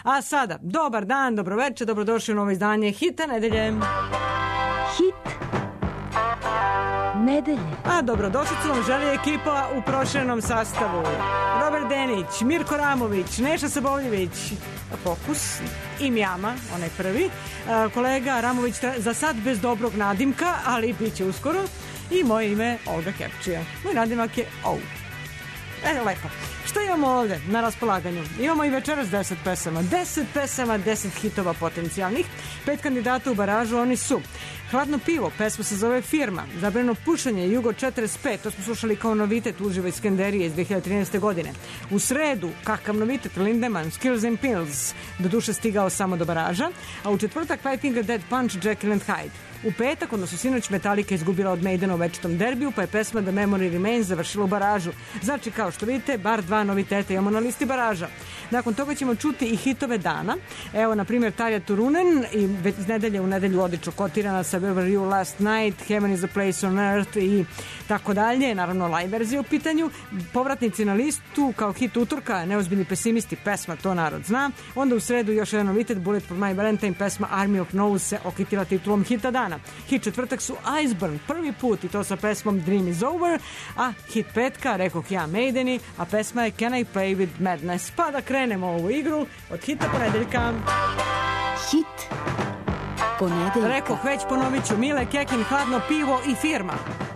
A sada, dobar dan, dobroveče, dobrodošli u novo izdanje Hita nedelje. Hit nedelje. A dobrodošlicu vam želi ekipa u proširenom sastavu. Robert Denić, Mirko Ramović, Neša Sabovljević, Fokus, i Mjama, onaj prvi. Kolega Ramović za sad bez dobrog nadimka, ali bit će uskoro. I moje ime Olga Kepčija. Moj nadimak je OU. Lepo. Što imamo ovde na raspolaganju? Imamo i večeras 10 pesama. 10 pesama, 10 hitova potencijalnih. 5 kandidata u baražu, oni su Hladno pivo, pesma se zove Firma, Zabrano pušenje, Jugo 45, to smo slušali kao novitet uživo iz Skenderije iz 2013. godine. U sredu, kakav novitet, Lindemann, Skills and Pills, do duše stigao samo do baraža, a u četvrtak Five Finger Dead Punch, Jekyll and Hyde. U petak, odnosno sinoć, Metallica izgubila od Maidena u večitom derbiju, pa je pesma The Memory Remains završila u baražu. Znači, kao što vidite, bar 2 noviteta imamo na listi baraža. Nakon toga ćemo čuti i hitove dana. Evo, na primjer, Tarja Turunen, i iz nedelje u nedelju odlično kotirana sa Where Were You Last Night, Heaven is a Place on Earth i tako dalje. Naravno, live verzija u pitanju. Povratnici na listu kao hit utorka, Neozbiljni pesimisti, pesma To narod zna. Onda u sredu još jedan novitet, Bullet for My Valentine, pesma Army of No's se okitila titulom hita dana. Hit četvrtak su Iceburn, prvi put, i to sa pesmom Dream is Over, a hit petka, rekoh ja, Maideni, a pesma je Can I Play with Madness. Pa da krenemo ovu igru od hita ponedeljka. Hit ponedeljka. Rekoh, već ponovit ću, Mile Kekin, Hladno pivo i Firma.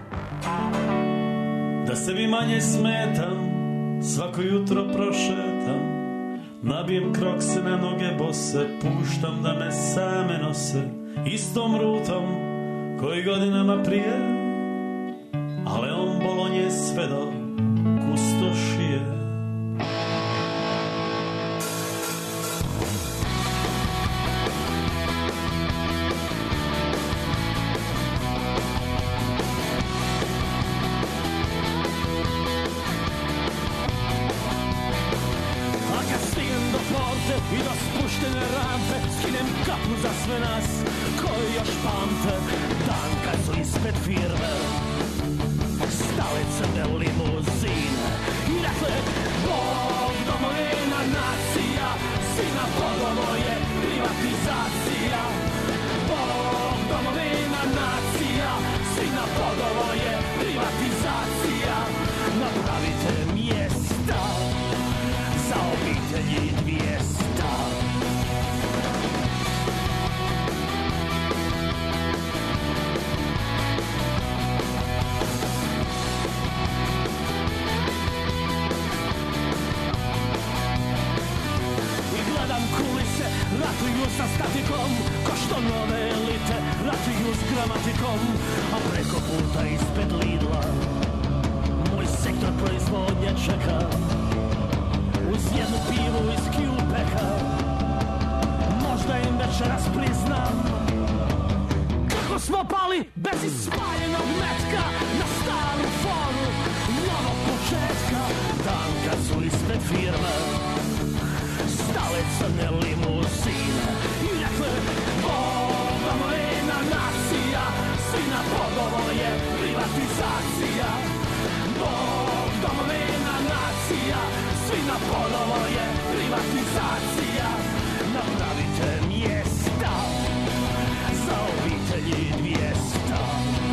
Da sebi manje smetam, svako jutro prošetam, nabijem krokse na noge bose, puštam da me same nose istom rutom koji godinama prije, ale on Bolonje sve do kustošije. I do spuštene rampe skinem kapu za sve nas koji još pamte dan kad su ispred firme stale crne limuzine i rekle Bog, domovina, nacija, sina Bogovo je privatizacija. Bog, domovina, nacija, sina Bogovo je privatizacija. Napravite mjesta za obitelji 200. Ratuju sa statikom, ko što nove elite ratuju s gramatikom, a preko puta ispred Lidla moj sektor proizvodnje čeka uz jednu pivu iz Q-peka. Možda im večeras priznam kako smo pali bez ispaljenog metka na staru foru novog početka. Dan kad su ispred firme stale crne limuzine i rekle Bog, domovina, nacija, sina Bogovo je privatizacija. Bog, domovina, nacija, sina Bogovo je privatizacija. Napravite mjesta za obitelji 200.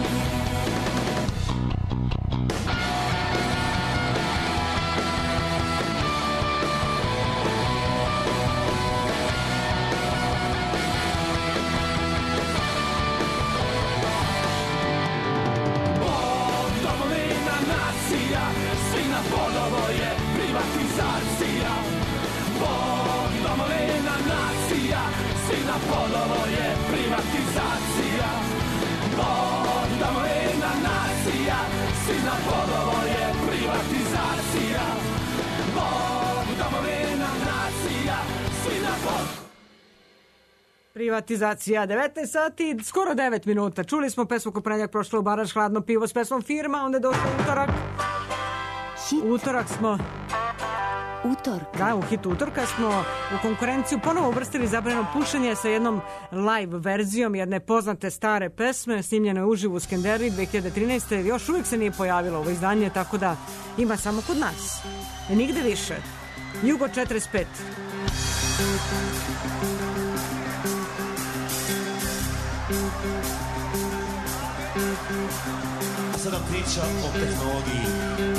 Sina Bogovo je privatizacija. Bog, domovina, nacija, sina Bogovo je privatizacija. Bog, domovina, nacija, sina Bogovo je privatizacija. Bog, domovina, nacija, sina Bogovo. Privatizacija, 19 sati, skoro 9 minuta. Čuli smo pesmu ko ponedjeljak prošla u baraž, Hladno pivo s pesmom Firma, onda je došao utorak. Utorak smo... Utorka. Da, u hitu utorka smo u konkurenciju ponovo uvrstili Zabrano pušenje sa jednom live verzijom jedne poznate stare pesme, snimljeno je uživo u Skenderiji 2013. Još uvijek se nije pojavilo ovo izdanje, tako da ima samo kod nas. I nigde više. Jugo 45. A sada priča o tehnologiji.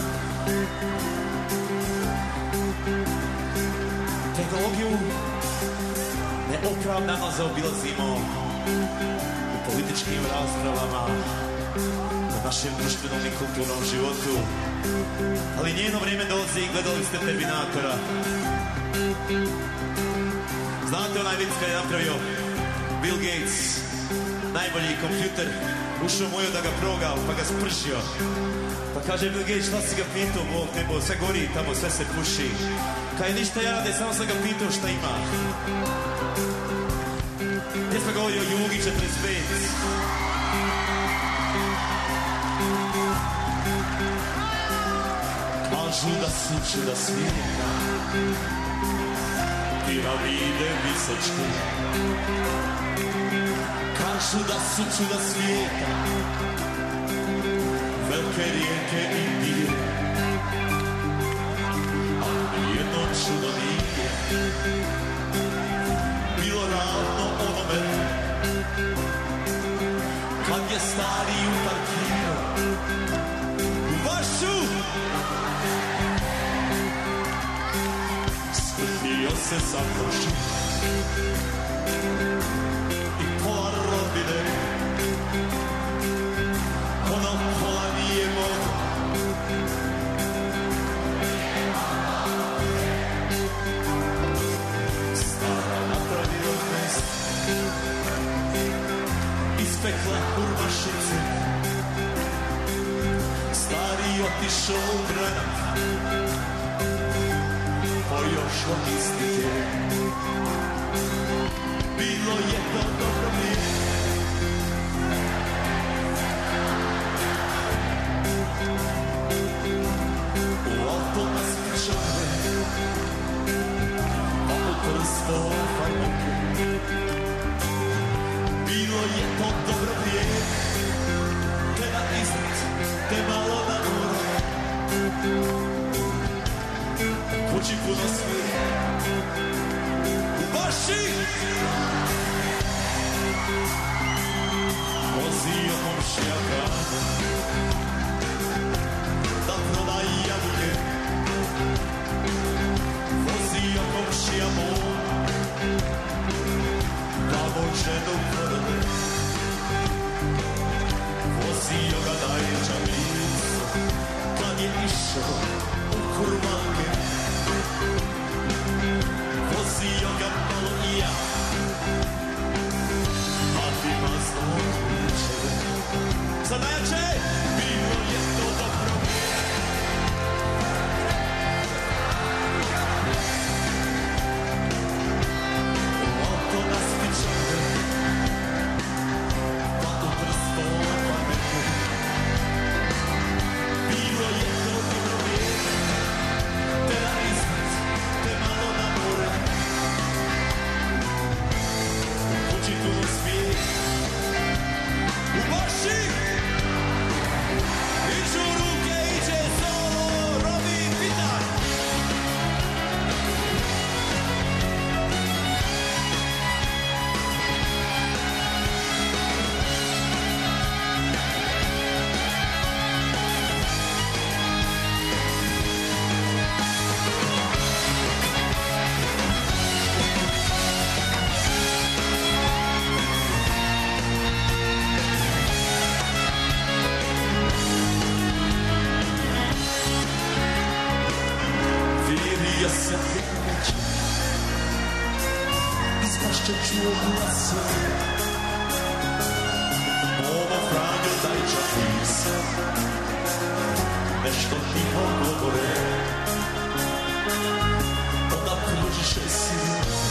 Tehnologiju neopravdano zaobilazimo u političkim raspravama, na našem društvenom i kulturnom životu. Ali njeno vrijeme dolazi i gledali ste Terminatora. Znate onaj vic kad je napravio Bill Gates, najbolji kompjuter, ušao moju da ga progao, pa ga spržio. Pa kaže Bill Gates, šta si ga pitao, Bog nebo, sve gori tamo, sve se puši. Kaj ništa ja rade, samo sam ga pitao šta ima. Gdje smo govorili o Jugi 45. Kažu da su čuda svijeta, piramide visočke. Kažu da su čuda svijeta, velike rijeke i dir. A nijedno čudo nije bilo ravno onome kad je stari uparkirao u vašu. Skrtio se za koši i pola rodbine, ono pola nije mogo. Stara napravio mest, ispekla urbašice, stari otišao u granat, još logistike. Bilo je to dobro vrijeme, u auto nas pričale, a u prsto fajnike. Bilo je to dobro vrijeme, te na iznad, te malo na more. Kući puno svije, u baši vozio komšija grada da prodaj jabuke. Vozio komšija moj da može do prodane. Vozio ga da je čablicu kad je išao u kurvanke. Vozio ga malo i ja, a ti vas noće. Sad najjače, bilo je to dobro vrijeme. U auto nas pičale, pa u prsto pamete. Bilo je to dobro vrijeme, te na iznad, te malo na more. Kući puno svijet, u baši iđu ruke, iđe solo, Robin Pitar. Virio se već, ispašće čuo glasa. Ovo Franjo daj čapis, nešto tiho govore. Onda pružiše si,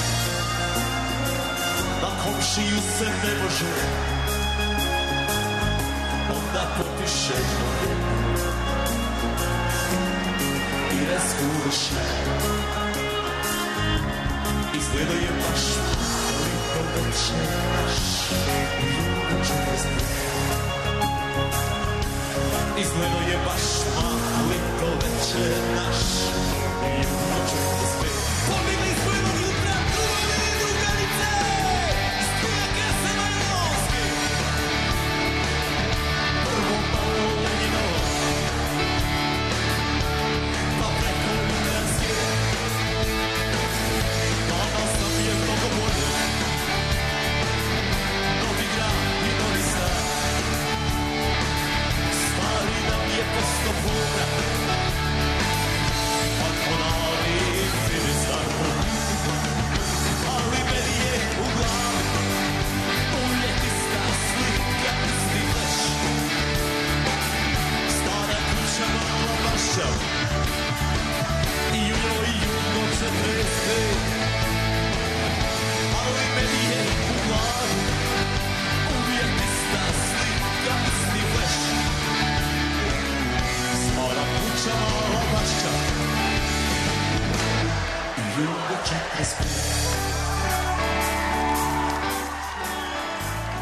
na komšiju se ne može. Onda popiše noge i razguše. Izgleda je baš toliko večeraš, ljubav čezne. Izgleda je baš maliko večeraš, ljubav čezne. Pobjegli smo jednog jutra tu!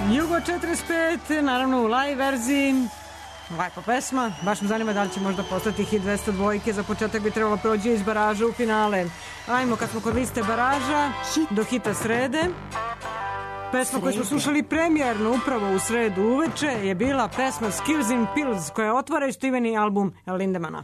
Jugo 45, naravno u live verziji. Lepa pesma, baš me zanima da li će možda postati hit 202. Za početak bi trebalo prođe iz baraža u finale. Ajmo, kad smo kod liste baraža, do hita srede. Pesma koju smo slušali premijerno upravo u sredu uveče je bila pesma Skills in Pills, koja otvara istoimeni album Lindemana.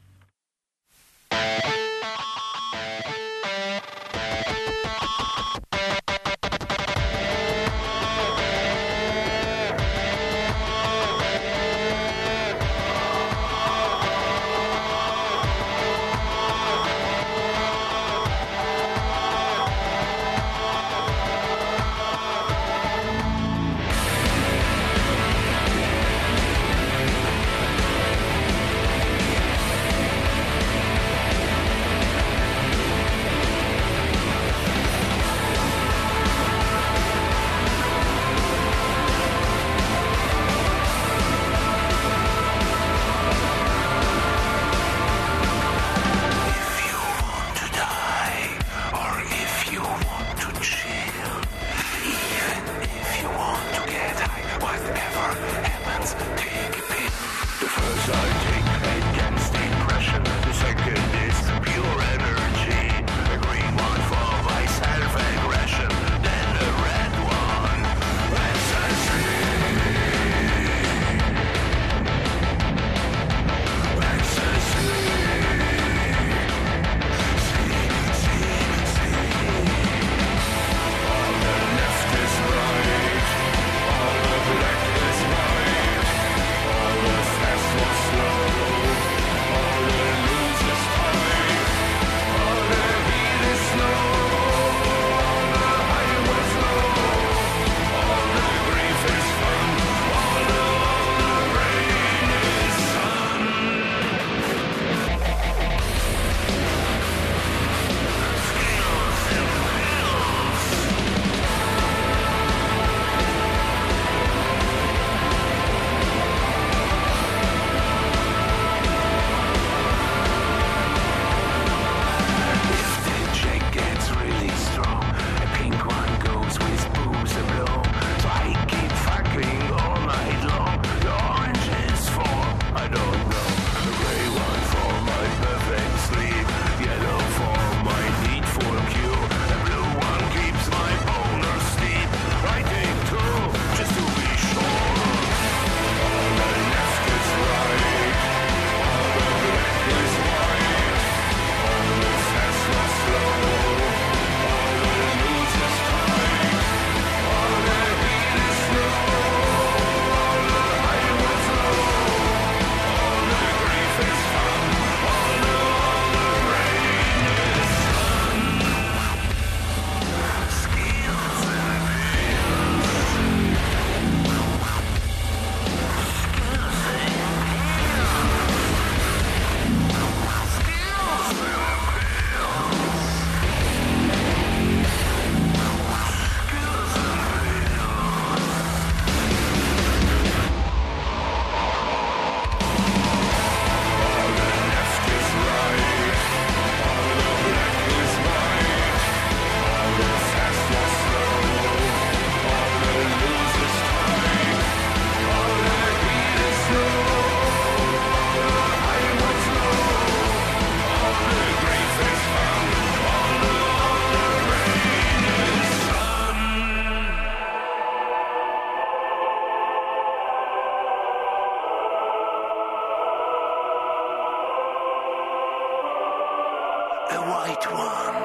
right one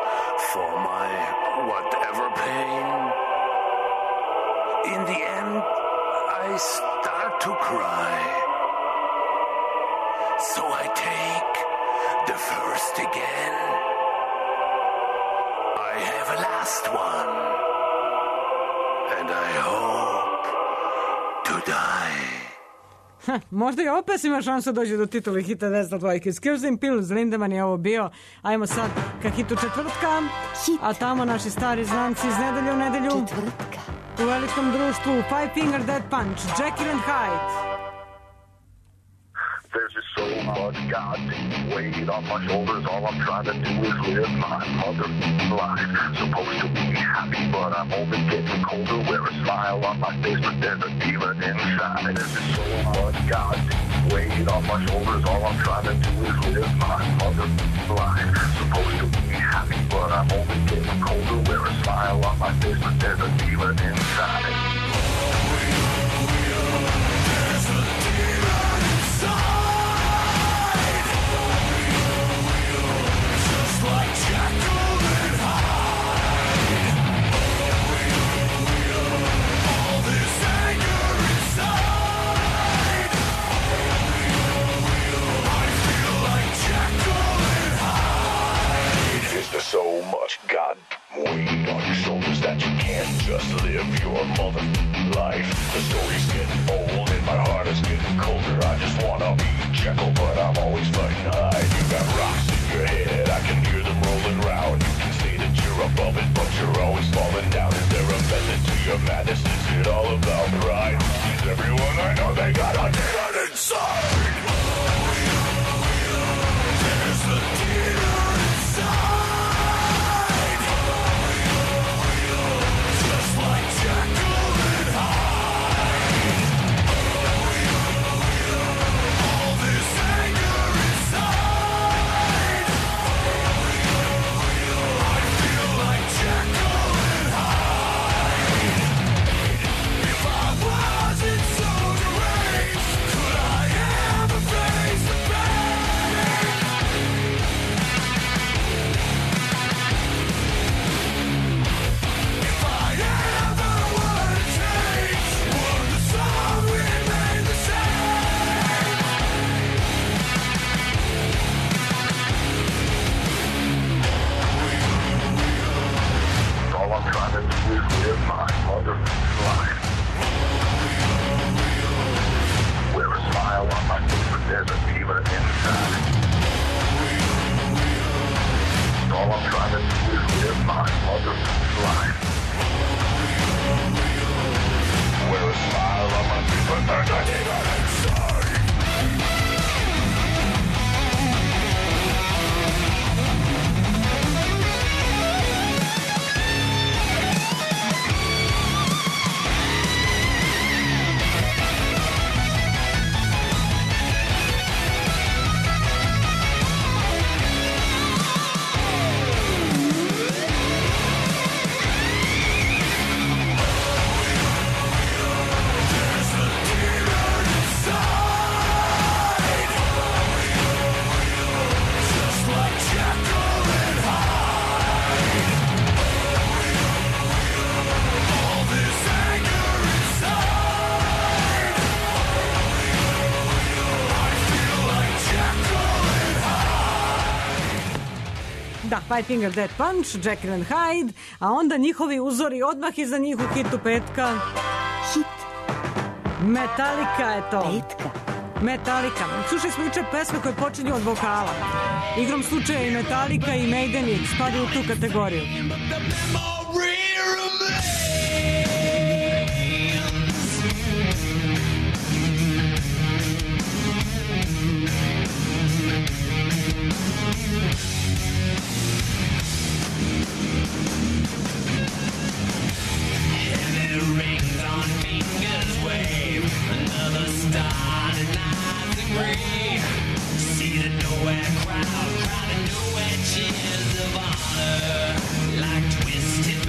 for my whatever pain. In the end, I start to cry. So I take the first again. I have a last one, and I hope to die. Možda i ova pesma ima šansu dođe do titula hita 202. Skills in Pills, Lindemann je ovo bio. Ajmo sad ka hitu četvrtka, a tamo naši stari znanci iz nedelje u nedelju. Četvrtka. U velikom društvu Five Finger Death Punch, Jekyll and Hyde. There's just so much goddamn weight on my shoulders. All I'm trying to do is live my mother's life. Supposed to be happy, but I'm only getting colder. Wear a smile on my face, but there's a demon inside. There's so much goddamn weight on my shoulders. All I'm trying to do is live my motherfucking life. Supposed to be happy, but I'm only getting colder. Wear a smile on my face, but there's a demon inside. There's a demon inside. Just like Jekyll and Hyde. All this anger inside. I feel like Jekyll and Hyde. Is there so much goddamn weight on your shoulders that you can't just live your mother life? The story's getting old and my heart is getting colder. I just wanna be Jekyll, but I'm always fighting Hyde. You got rocks in your head, I can hear them rolling round. You can say that you're above it, but you're always falling down. Is there a method to your madness? Is it all about pride? Is everyone I know they got a demon inside? There's a demon inside. Just like Jekyll and Hyde. All this anger inside. I feel like Jekyll and Hyde. If I wasn't so deranged, could I ever face the pain? If I ever were to change, would the song remain the same? All I'm trying to do is live my motherfucking life. Wear a smile on my face, but there's a demon inside. All I'm trying to do is live my motherfucking life. Wear a smile on my face, but there's a demon inside. Just like Jekyll and Hyde. All this anger inside. I feel like Jekyll and Hyde. Da, Five Finger Death Punch, Jekyll and Hyde, a onda njihovi uzori odmah iza njih u hitu petka. Hit Metallica je to. petka. Metallica. Slušaj smo juče pesme koje počinju od vokala. Igrom slučaja i Metallica i Maideni spadaju u tu kategoriju. Rings on fingers wave, another star denies the grave. See the nowhere crowd, crowded nowhere cheers of honor, like twisted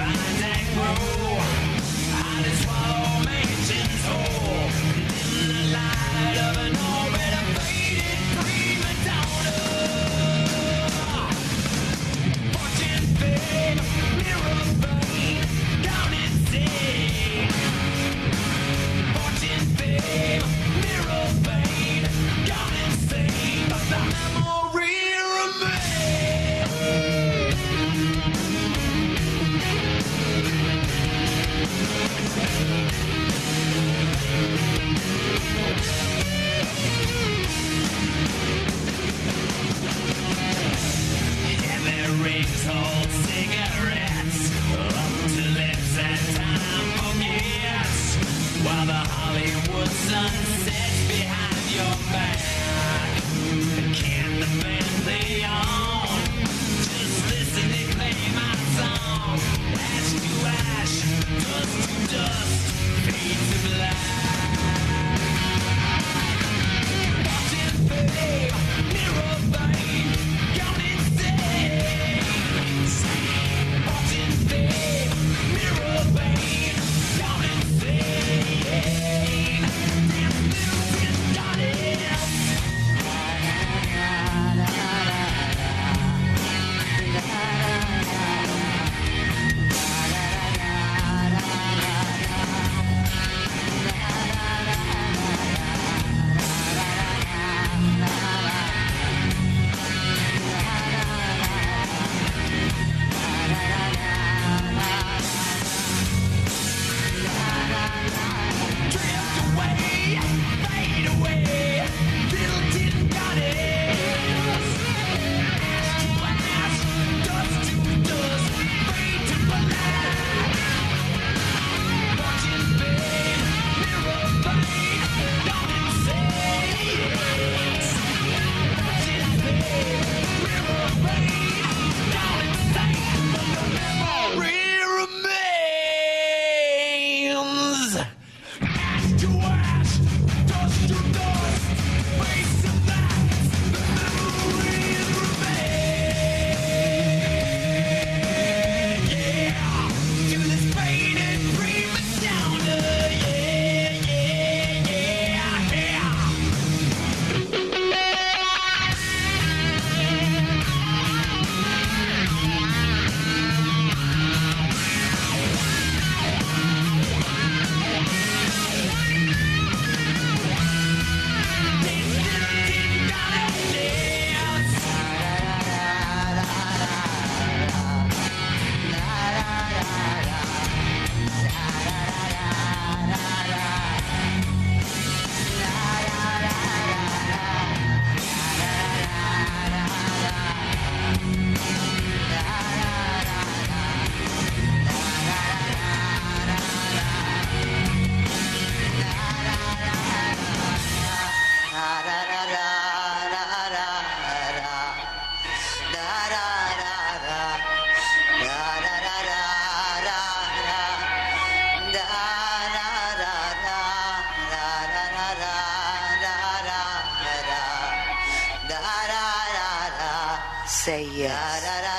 Say yes.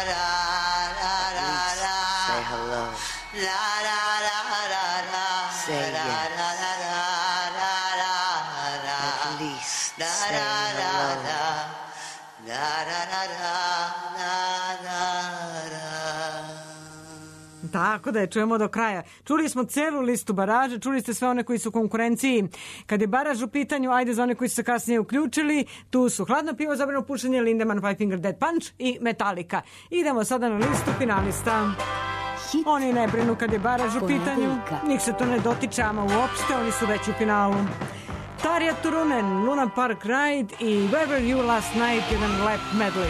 Say hello. Say yes. At least say hello. Tako da je čujemo do kraja. Čuli smo celu listu baraža, čuli ste sve one koji su u konkurenciji. Kad je baraž u pitanju, ajde za one koji su se kasnije uključili, tu su Hladno pivo, Zabrano pušenje, Lindemann, Five Finger Death Punch i Metallica. Idemo sada na listu finalista. Oni ne brinu kad je baraž u pitanju, njih se to ne dotiče ama uopšte, oni su već u finalu. Tarja Turunen, Luna Park Ride i Where Were You Last Night, jedan lep medley.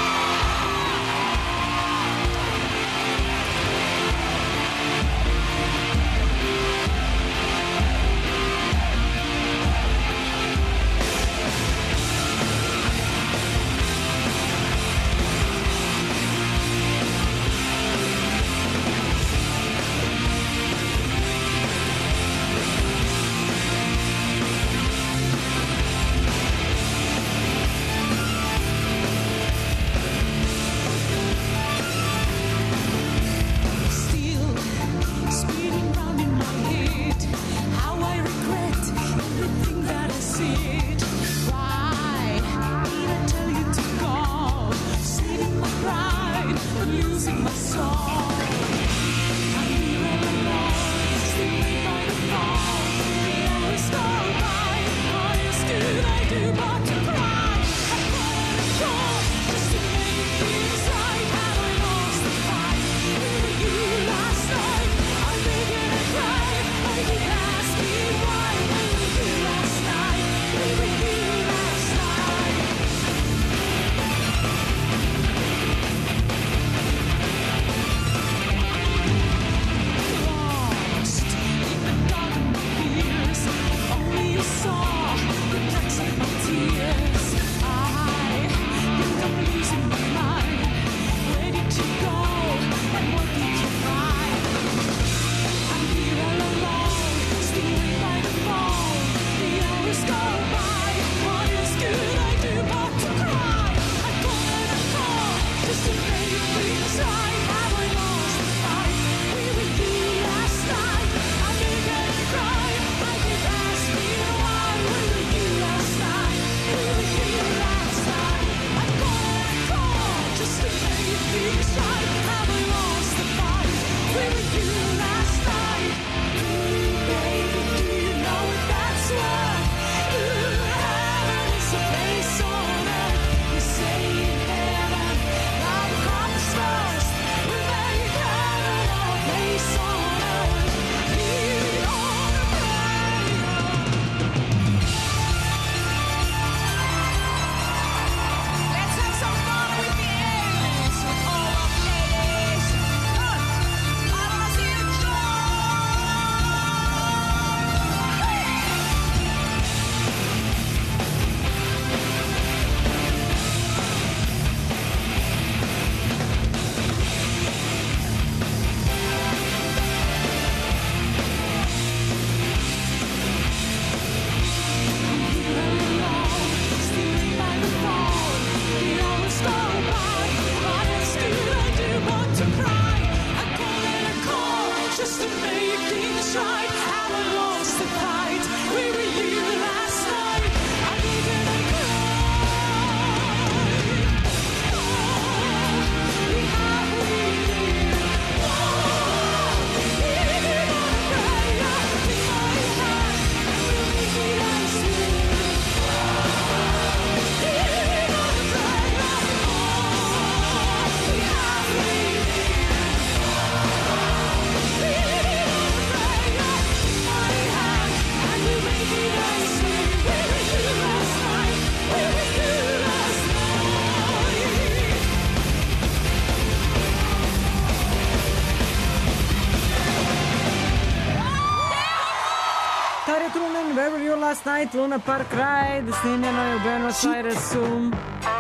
Where Were You Last Night, Luna Park Ride, snimljeno je u Buenos Airesu.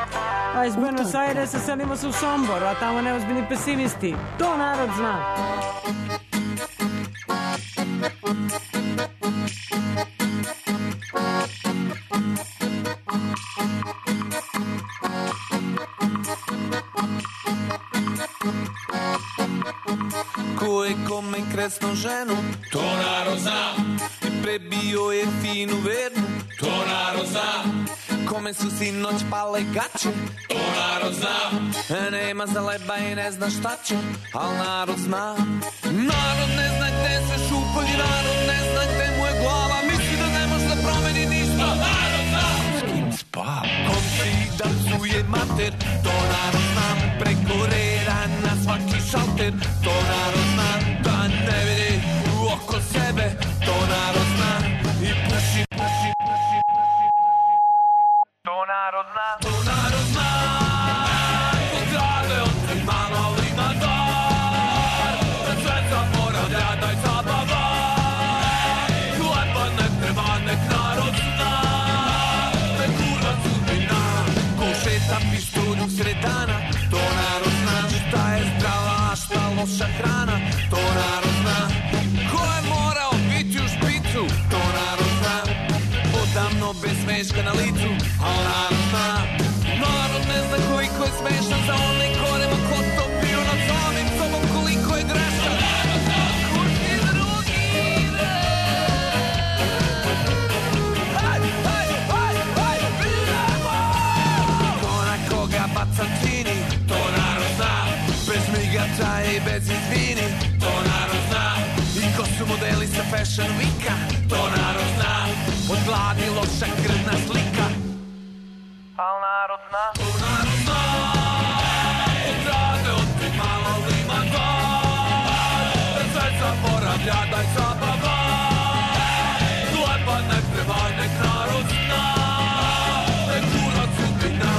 A iz Buenos Airesa selimo se u Sombor, a tamo neozbiljni pesimisti. To narod zna. kome kresnu ženu, to narod zna. I prebio je finu vernu, to narod zna. Kome su sinoć pale gaće, to narod zna. Nema za leba i ne zna šta će, al narod zna. Narod ne zna gde se šupalji, narod ne zna gde mu je glava. Misli da ne može da promeni ništa, narod zna. S kim spava? Kom si da psuje mater, to narod zna. Preko reda na svaki šalter, to narod zna. Da ne vidi oko sebe, to narod zna. I puši, puši, puši, puši, to narod zna. To narod zna. Ko grade od tri mali na dar, da sve zaboravlja daj zabava. Hleba ne treba, nek narod zna. Da je kurva sudbina, ko šeta pištolju sred dana, to narod zna. Šta je zdrava, a šta loša hrana, to narod zna. Ko je morao biti u špicu, to narod zna. Odavno bez smeška na licu, al narod zna. Narod ne zna koliko je smešan za onaj ko nema ko to pio nad samim sobom, koliko je grešan. Kurti drugi ide. Haj, haj, haj, haj, idemo! Ko na koga baca cini, to narod zna. Bez migača i bez izvini, to narod zna. I ko su modeli sa Fashion Weeka, to narod zna. Od gladi loša krvna slika, al narod zna. To narod zna. Od rade od tri malo lima dar, da sve zaboravlja daj zabava. Hleba ne treba, nek narod zna. Da je kurva sudbina.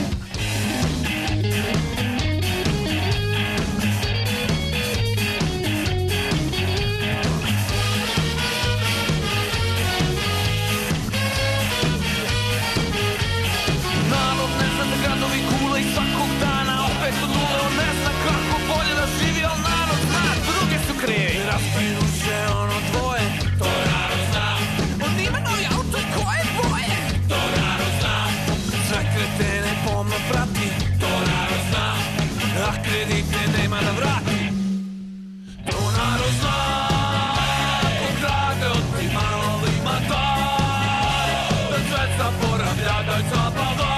Gradovi kule i svakog dana opet od nule, on ne zna kako bolje da živi, al narod zna. Druge su krivi, raspiru se ono dvoje, to narod zna. On ima novi auto i koje boje, to narod zna. Sve kretene pomno prati, to narod zna. A kredite nema da vrati, to narod zna. Ko grade od ti malo ima dar, da sve zaboravlja da je zabava.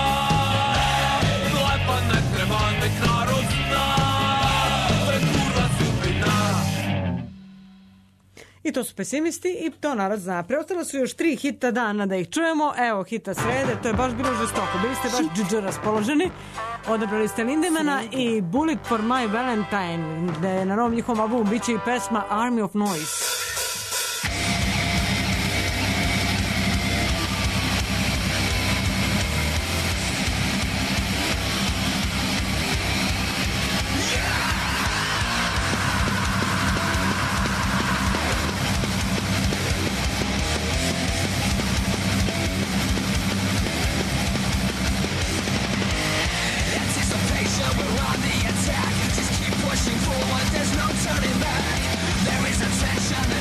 Nek narod zna, to je kurva sudbina. I to su Pesimisti i to narod zna. Preostalo su još 3 hita dana da ih čujemo. Evo hita srede, to je baš bilo žestoko. Bili ste baš dždž raspoloženi. Odabrali ste Lindemana i Bullet for my Valentine, gde na novom njihovom albumu biće i pesma Army of Noise. Pushing forward, there's no turning back. There is a tension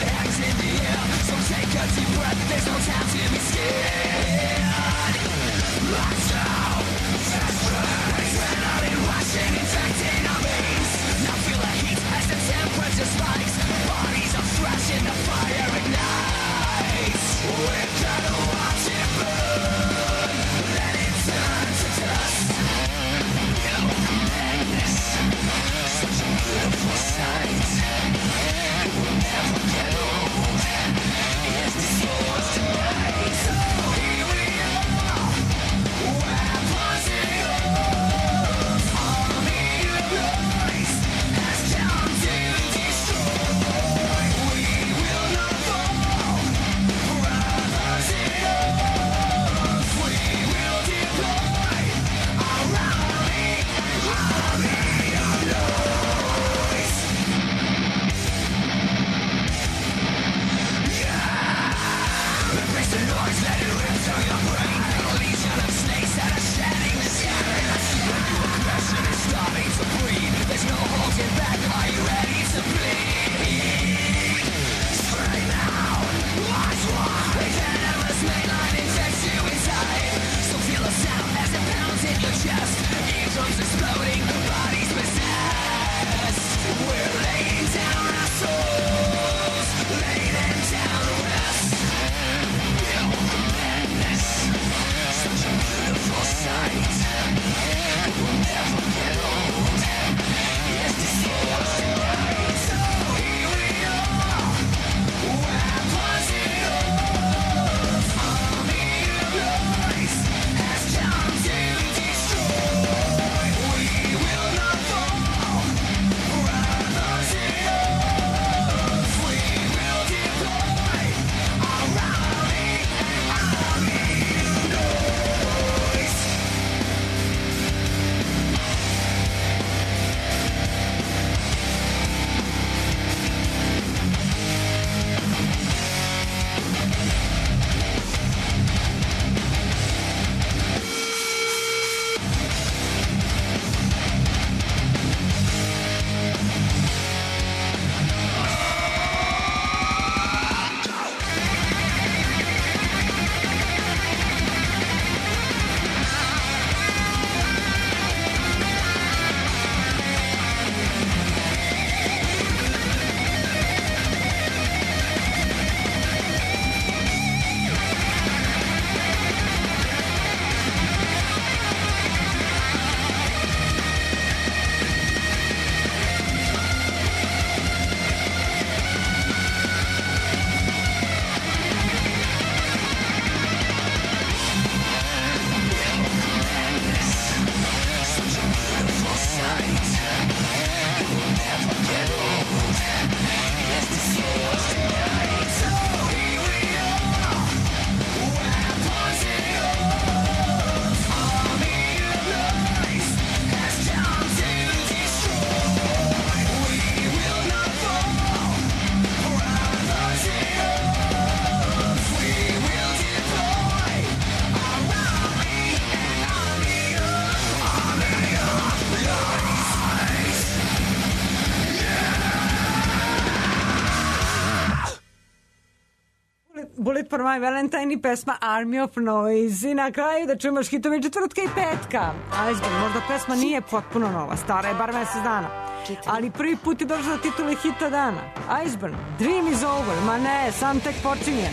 Bullet for My Valentine i pesma Army of Noise. I na kraju da čujemo hitovi četvrtka i petka. Iceberg, možda pesma nije potpuno nova, stara je bar mesec dana. Ali prvi put je došla do titule hita dana. Iceberg, Dream is over. Ma ne, sam tek počinje.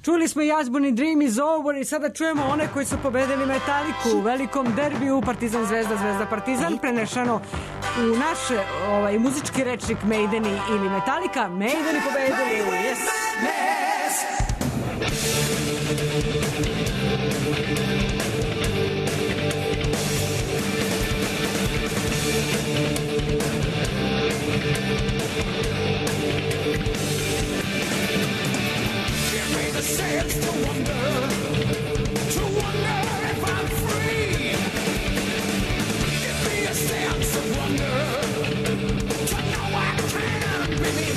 Čuli smo Jazbuni Dream is over i sada čujemo one koji su pobedili Metaliku u velikom derbiju Partizan Zvezda, Zvezda Partizan, prenešano u naš muzički rečnik Maideni ili Metalika. Maideni pobedili. Yes. The sense to wonder if I'm free. Give me a sense of wonder to know I can be me.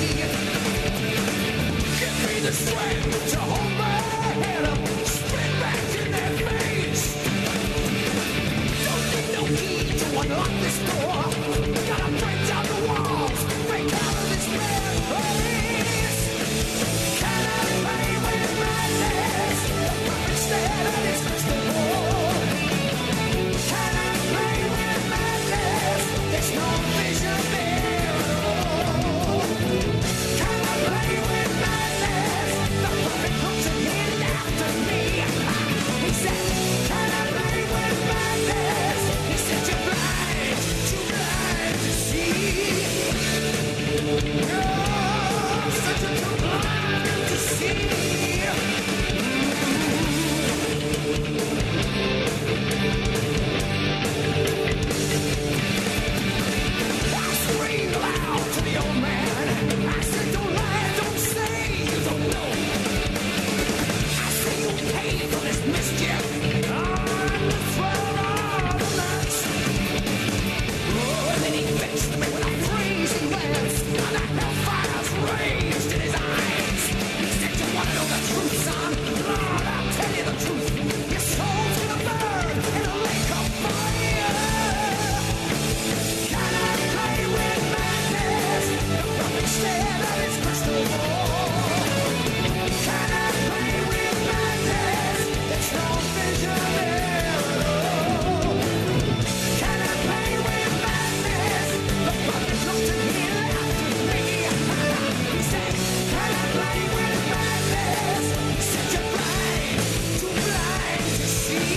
Give me the strength to hold my head up, spit back in their face. Don't need no key to unlock this door. Gotta break down the walls, break out of this bad place. Can I play with madness? The perfect state of this crystal ball. Can I play with madness? There's no vision there at all. Can I play with madness? The perfect looks and hid after me. He said, can I play with madness? He said, you're blind, too blind to see. You're such a too blind to see. I screamed loud to the old man. I said, don't lie, don't say you don't know. I say you pay for this mischief. I'm the throne of the nuts. Oh, and then he fetched me with a freezing glance, and the hellfire's raised in his eyes. He said, you want to know the truth, son? Lord, I'll tell you the truth. Your soul's gonna burn in a lake of fire. Can I play with madness? The perfect stare that is crystal ball. Can I play with madness? There's no vision there at all. Can I play with madness? The perfect looked at me and laughed at me. He said, can I play with madness? He said, you're blind, too blind to see.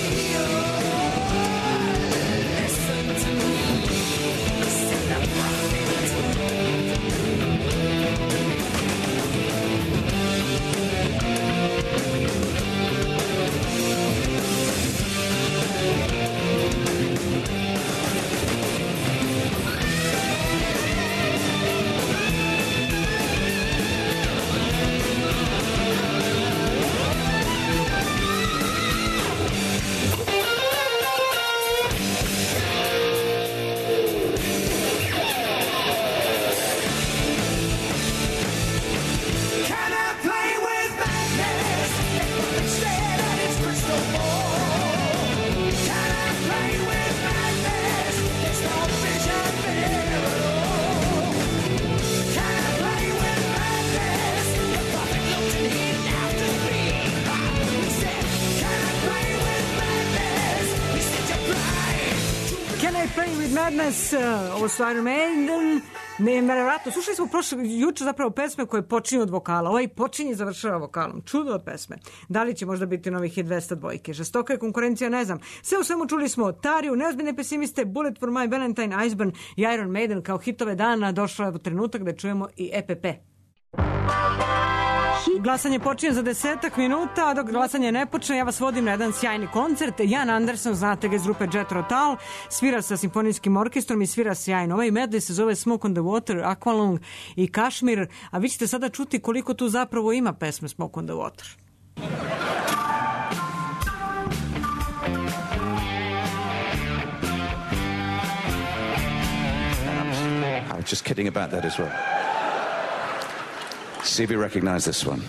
Listen to me, said the prophet. Can I play with madness? The perfect stare that is crystal ball. Can I play with madness? There's no vision there at all. Can I play with madness? The prophet looked and hid after me. He said, can I play with madness? He said, you're blind. Can I play with madness? Ovo su Iron Maiden. Nevjerojatno. Slušali smo juče zapravo pesme koje počinju od vokala. Ovaj počinje i završava vokalom. Čudo od pesme. Da li će možda biti novih hit 202? Žestoka je konkurencija, ne znam. Sve u svemu čuli smo Tariju, Neozbiljne pesimiste, Bullet for my Valentine, Iceburn i Iron Maiden kao hitove dana. Došlo je trenutak da čujemo i EPP. Glasanje počinje za 10 minuta, a dok glasanje ne počne, ja vas vodim na jedan sjajni koncert. Jan Anderson, znate ga iz grupe Jethro Tull, svira sa simfonijskim orkestrom i svira sjajno. Ovaj medley se zove Smoke on the Water, Aqualung i Kashmir, a vi ćete sada čuti koliko tu zapravo ima pesme Smoke on the Water. I'm just kidding about that as well. See if you recognize this one.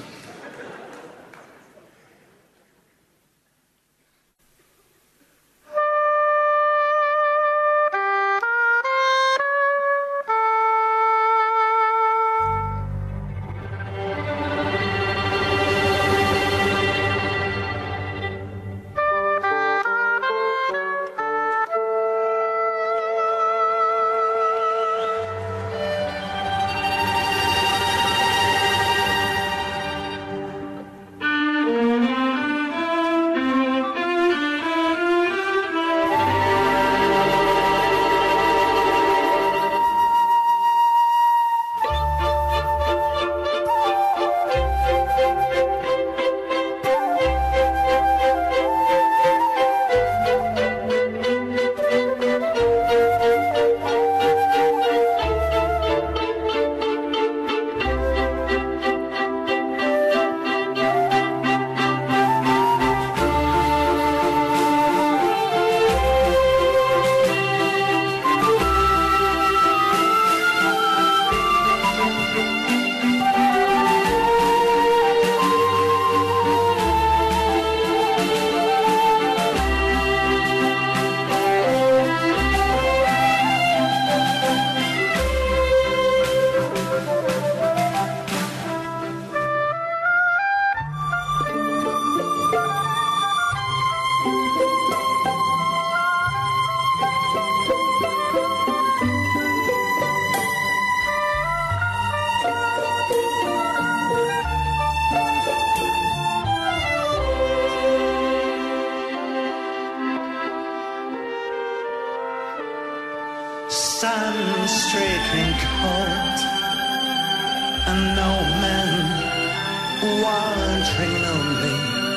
aching cold, and no man wandering lonely,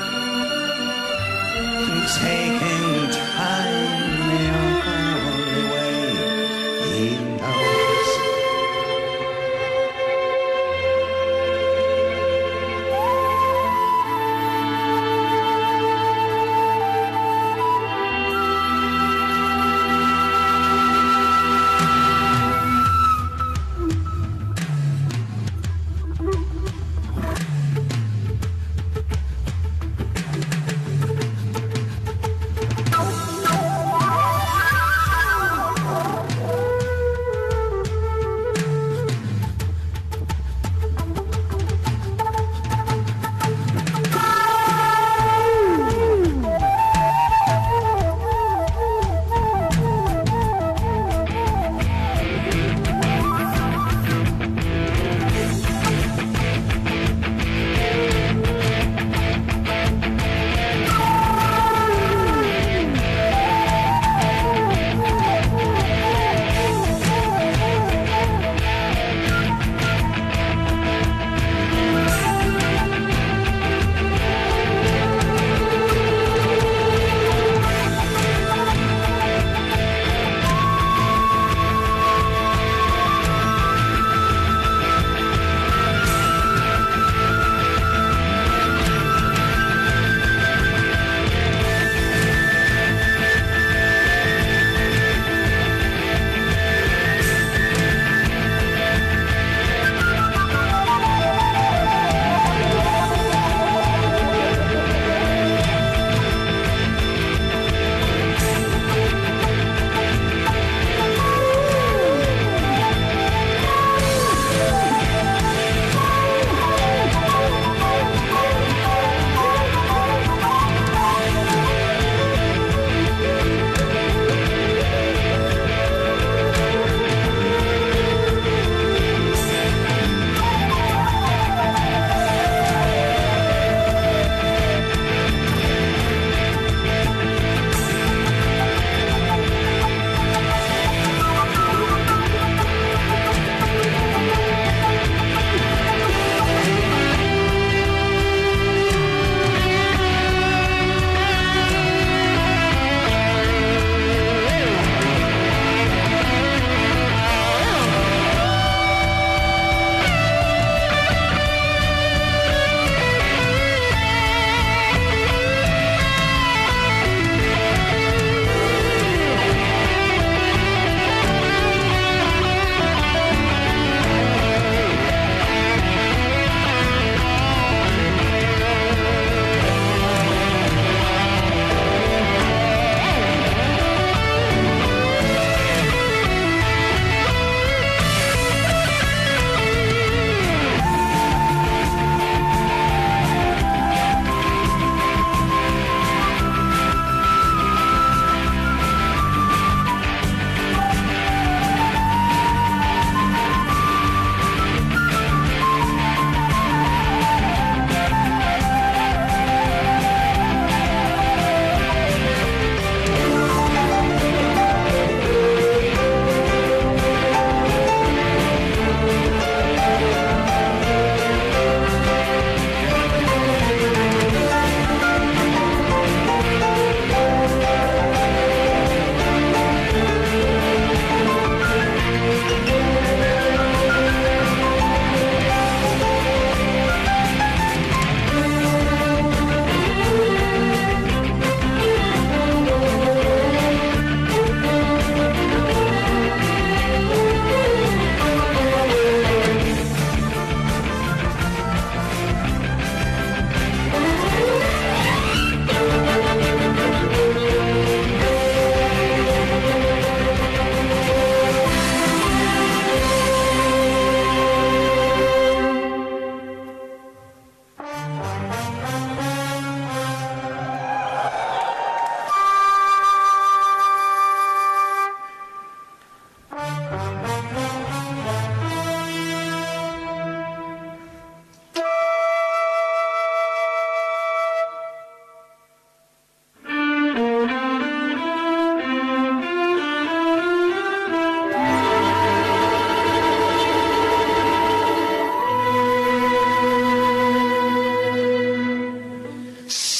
taking time the only way he knows.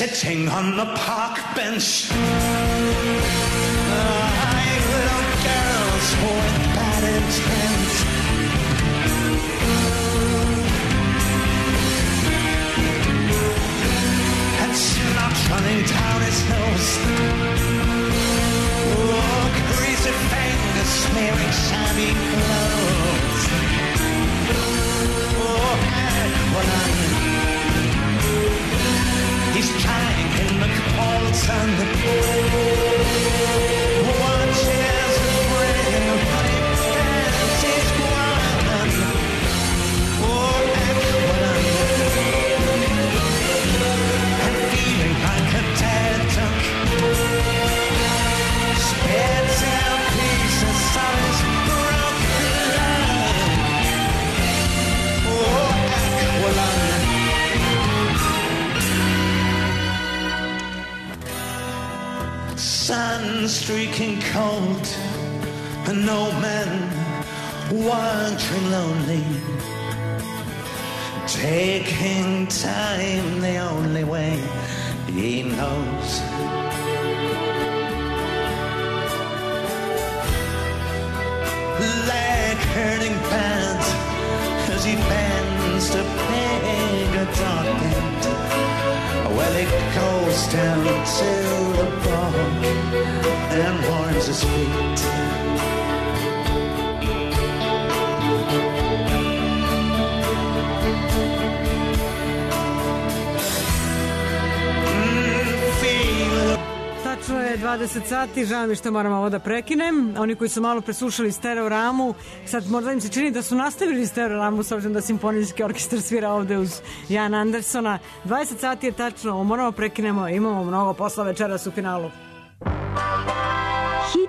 sitting on the park bench. Little girls with bad intent. And snot running down his nose. Oh, greasy fingers smearing shiny clothes. Oh, Aqualung. He's trying in the Carlton. Watches the spring honey fancies growing. Oh, Aqualung. And feeling like a dead duck. Spits out pieces of his broken love. Oh, Aqualung. Sun streaking cold, an old man wandering lonely, taking time the only way he knows. Leg hurting bad as he bends to peg a dark bend. Well, he goes down to the bog and warms his feet. Tačno je 20 sati, žao mi što moram ovo da prekinem. Oni koji su malo preslušali Stereoramu, sad možda im se čini da su nastavili Stereoramu s obzirom da simfonijski orkestar svira ovde uz Jan Andersona. 20 sati je tačno, ovo moramo prekinemo, imamo mnogo posla večeras u finalu. Hit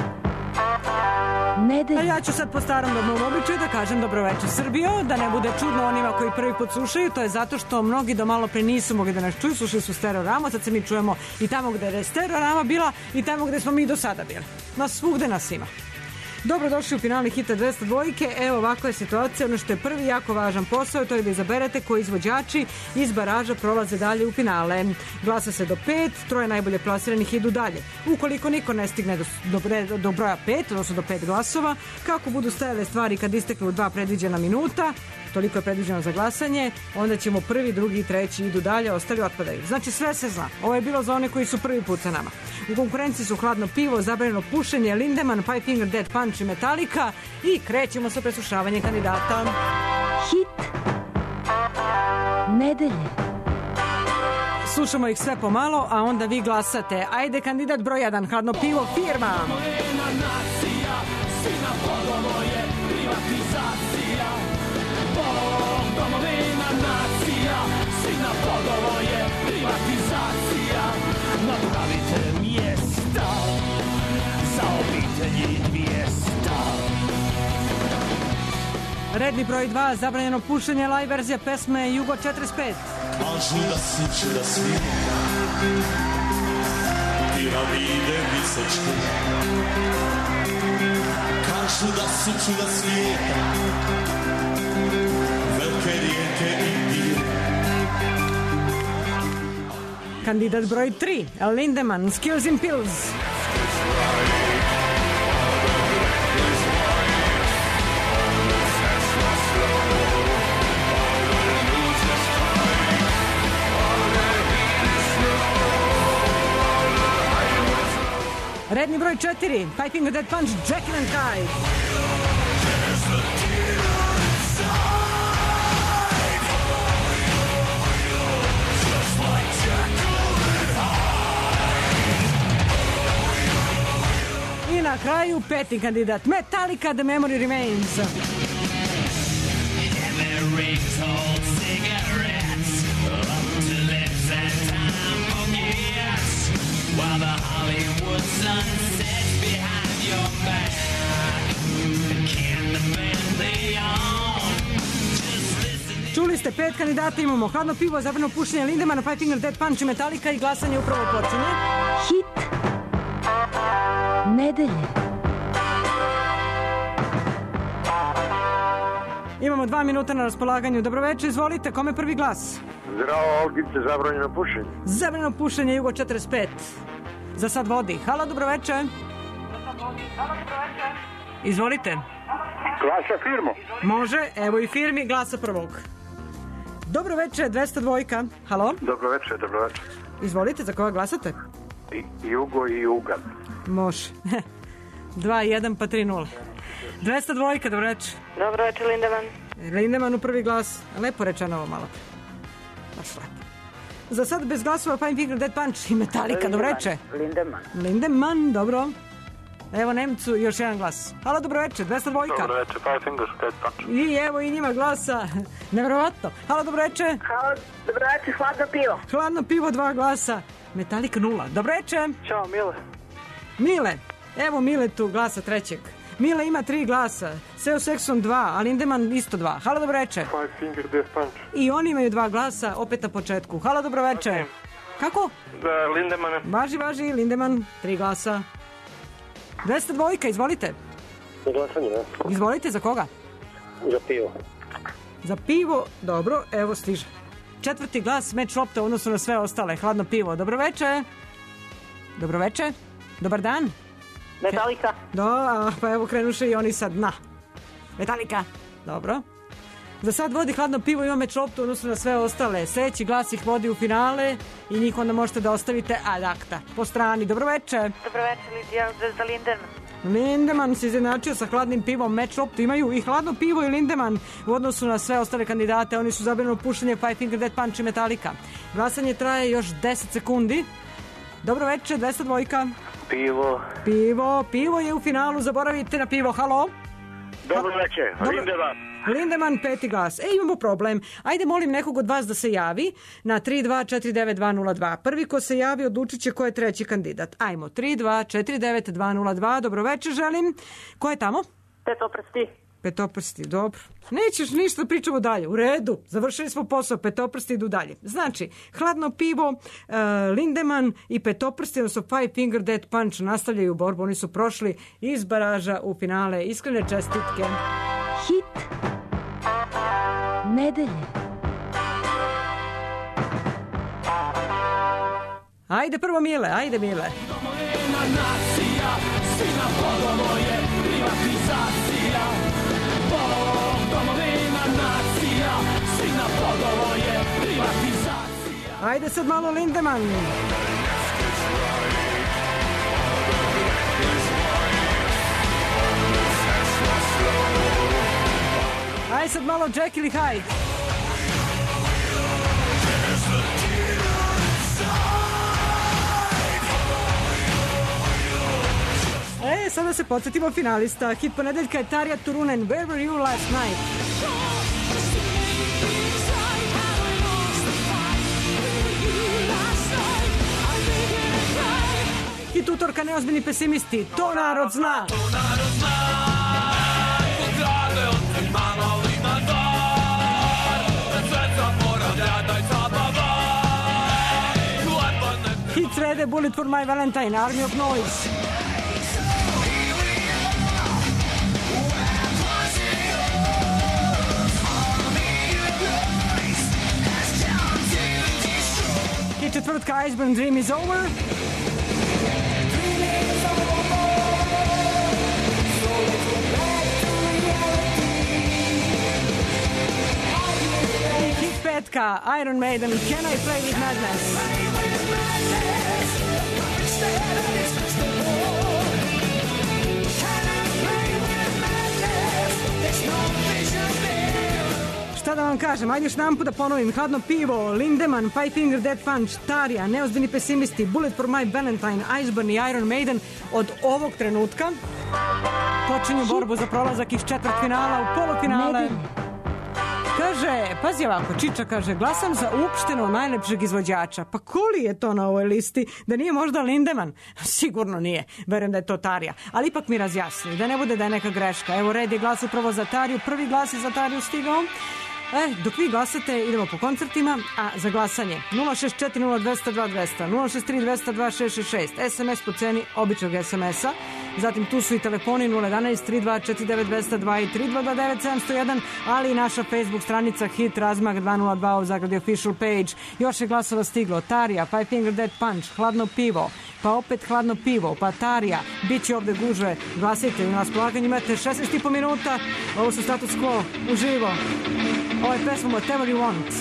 nedelje. A ja ću sad po starom dobrom običaju da kažem dobroveče Srbijo, da ne bude čudno onima koji prvi put slušaju, to je zato što mnogi do malo pre nisu mogli da nas čuju, slušali su Stereoramu, sad se mi čujemo i tamo gde je Stereorama bila i tamo gde smo mi do sada bili. Svugde nas ima. Dobrodošli u finalni hita 202. Evo ovakva je situacija, ono što je prvi jako važan posao, to je da izaberete koji izvođači iz baraža prolaze dalje u finale. Glasa se do 5, troje najbolje plasiranih idu dalje. Ukoliko niko ne stigne do broja 5, odnosno do 5 glasova, kako budu stajale stvari kad isteknu 2 predviđena minuta, toliko je predviđeno za glasanje, onda ćemo prvi, drugi i treći idu dalje, ostali otpadaju. Znači sve se zna. Ovo je bilo za one koji su prvi put sa nama. U konkurenciji su Hladno pivo, Zabranjeno pušenje, Lindemann, Five Finger Death Punch i Metallica i krećemo sa preslušavanjem kandidata. Hit nedelje. Slušamo ih sve pomalo, a onda vi glasate. Ajde, kandidat broj 1, Hladno pivo, Firma. Napravite mjesta za obitelji 200. Redni broj 2, Zabranjeno pušenje, live verzija pesme Jugo 45. Kažu da si čuda svijeta, piramide visočke. Kažu da su čuda svijeta, velike rijeke Indije. Kandidat broj 3, Lindemann, Skills in Pills. Redni broj 4, Five Finger Death Punch, Jekyll and Hyde. I na kraju peti kandidat, Metallica, The Memory Remains. While the Hollywood sun sets behind your back, can the band play on? Čuli ste 5 kandidata, imamo Hladno pivo, Zabranjeno pušenje, Lindemann, Five Finger Death Punch i Metallica i glasanje upravo počinje. Hit nedelje. Imamo 2 minuta na raspolaganju. Dobroveče, izvolite, kome prvi glas? Zdravo, Olgice, zabranjeno pušenje. Zabranjeno pušenje, Jugo 45. Za sad vodi. Halo, dobroveče. Izvolite. Glasa firmu. Može, evo i firmi glasa prvog. Dobroveče, 202. Halo. Dobroveče. Izvolite, za koga glasate? Jugo i Ugan. Može. 2-1 pa 3-0. 202. Dobroveče. Dobroveče, Lindeman. Lindeman u prvi glas. Lepo rečeno ovo malo. Baš lepo. Za sad bez glasova Five Finger Death Punch i Metallica. Dobroveče. Lindeman, dobro. Evo Nemcu još jedan glas. Halo, dobroveče, 202. Dobroveče, Five Finger Death Punch. I evo i njima glasa. Nevjerovatno. Halo, dobroveče. Halo, dobroveče, hladno pivo. Hladno pivo, 2 glasa. Metallica 0. Dobroveče. Ćao, Mile. Mile. Evo Mile tu glasa trećeg. Mile ima 3 glasa. Seo Saxon 2, a Lindeman isto 2. Halo, dobroveče. Five Finger Death Punch. I oni imaju 2 glasa, opet na početku. Halo, dobroveče. Okay. Kako? Za Lindemana. Važi, Lindeman, 3 glasa. 202, izvolite. Za glasanje, ne? Izvolite, za koga? Za pivo. Za pivo, dobro, evo stiže. 4. glas, meč lopta u odnosu na sve ostale. Hladno pivo. Dobroveče. Dobroveče. Dobar dan. Metallica. Pa evo krenuše i oni sad na. Metallica. Dobro. Za sad vodi hladno pivo, ima meč loptu u odnosu na sve ostale. Sljedeći glas ih vodi u finale i njih onda možete da ostavite ad acta. Po strani. Dobroveče. Dobroveče, Lidija, za Lindeman. Lindeman se izjednačio sa hladnim pivom, meč loptu imaju i hladno pivo i Lindeman u odnosu na sve ostale kandidate. Oni su zabranjeno pušenje Five Finger Death Punch i Metallica. Glasanje traje još 10 sekundi. Dobroveče, 202. Pivo je u finalu, zaboravite na pivo. Halo. Dobroveče, Lindeman, 5. glas. Imamo problem. Ajde, molim nekog od vas da se javi na 3249202. Prvi ko se javi odlučit će ko je treći kandidat. Ajmo, 3249202. Dobroveče želim. Ko je tamo? Petoprsti, dobro. Nećeš ništa, pričamo dalje. U redu, završili smo posao, Petoprsti idu dalje. Znači, hladno pivo, Lindeman i Petoprsti, odnosno Five Finger Death Punch nastavljaju borbu. Oni su prošli iz baraža u finale. Iskrene čestitke. Hit nedelje. Ajde prvo Mile, ajde Mile. Domovina nacija, svima podobo je privatizacija. Domovina nacija, svima podobo je privatizacija. Ajde sad malo Lindeman. Ajde sad malo Jekyll i Hyde. Sada se podsjetimo finalista. Hit ponedeljka je Tarja Turunen, Where Were You Last Night? Hit utorka Neozbiljni pesimisti, To narod zna. Hit srede Bullet for My Valentine, Army of Noise. I četvrtka Iceburn, Dream is Over. I hit petka Iron Maiden, Can I Play With Madness? Šta da vam kažem, ajde još namput da ponovim. Hladno pivo, Lindeman, Five Finger Death Punch, Tarja, Neozbiljni pesimisti, Bullet for My Valentine, Iceburn i Iron Maiden od ovog trenutka počinju borbu za prolazak iz četvrtfinala u polufinale. Kaže, pazi ovako, Čiča kaže, glasam za uopšteno najlepšeg izvođača. Pa ko li je to na ovoj listi? Da nije možda Lindeman? Sigurno nije. Verujem da je to Tarja. Ali ipak mi razjasni, da ne bude da je neka greška. Evo, red je glas upravo za Tarju. Prvi glas je za Tarju stigao. Dok vi glasate, idemo po koncertima, a za glasanje 064 0202 200, 063 202 666, SMS po ceni običnog SMS-a. Zatim tu su i telefoni 011 324 202 i 322 701, ali i naša Facebook stranica Hit Razmak 202 u zagradi official page. Još je glasova stiglo. Tarija, Five Finger Death Punch, Hladno pivo, pa opet Hladno pivo, pa Tarija, bit će ovde gužve. Glasite, na raspolaganju imate 16,5 minuta. Ovo su Status Quo, uživo. Ovo je pesma Whatever You Want.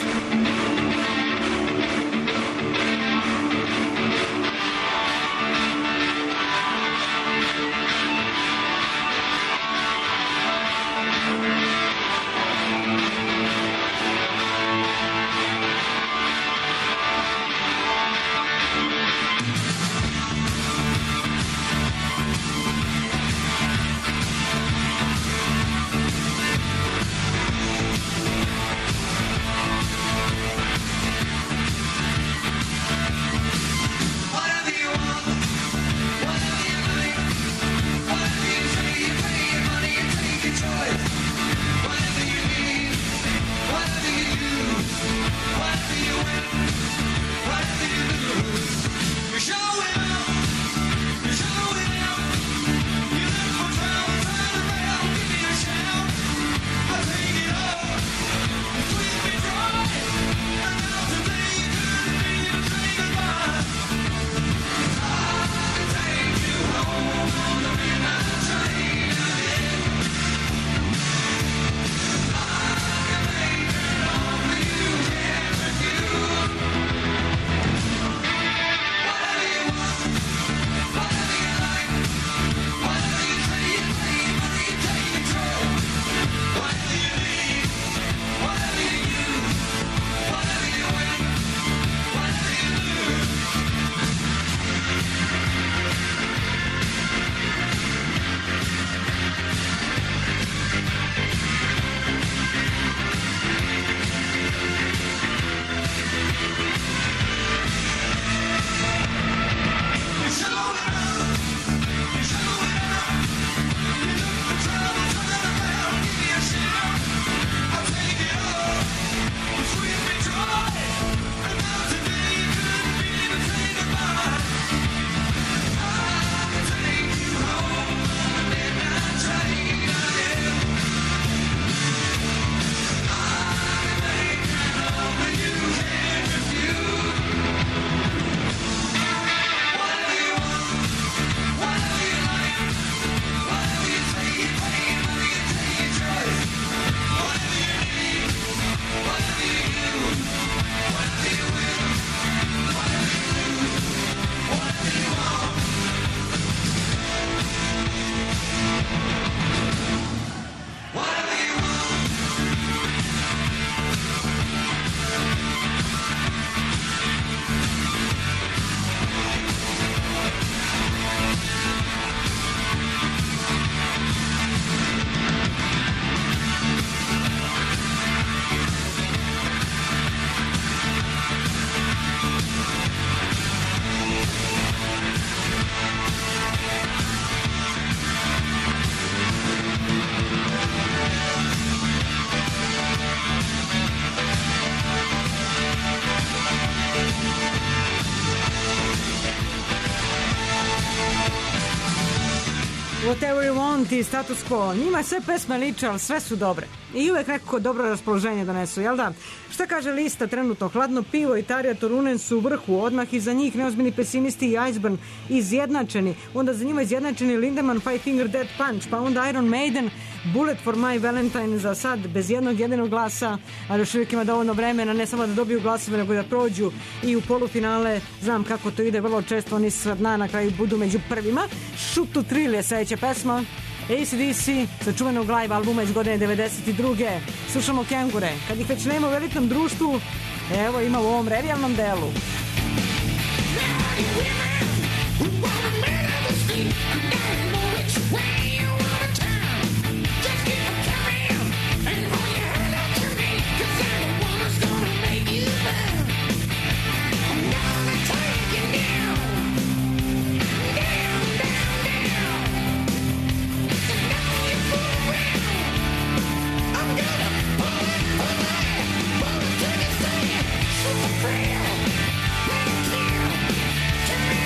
Whatever You Want i Status Quo. Njima sve pesme liče, ali sve su dobre. I uvek nekako dobro raspoloženje donesu, jel da? Šta kaže lista trenutno? Hladno pivo i Tarja Turunen su u vrhu, odmah iza njih Neozbiljni pesimisti i Iceburn izjednačeni, onda za njima izjednačeni Lindemann, Five Finger Death Punch, pa onda Iron Maiden, Bullet for My Valentine za sad bez jednog jedinog glasa, ali još uvijek ima dovoljno vremena, ne samo da dobiju glasove, nego da prođu i u polufinale. Znam kako to ide, vrlo često oni sa dna na kraju budu među prvima. Shoot to Thrill je sledeća pesma. AC/DC sa čuvenog live albuma iz godine 92. Slušamo Kengure. Kad ih već nema u elitnom društvu, evo ima u ovom revijalnom delu. Turn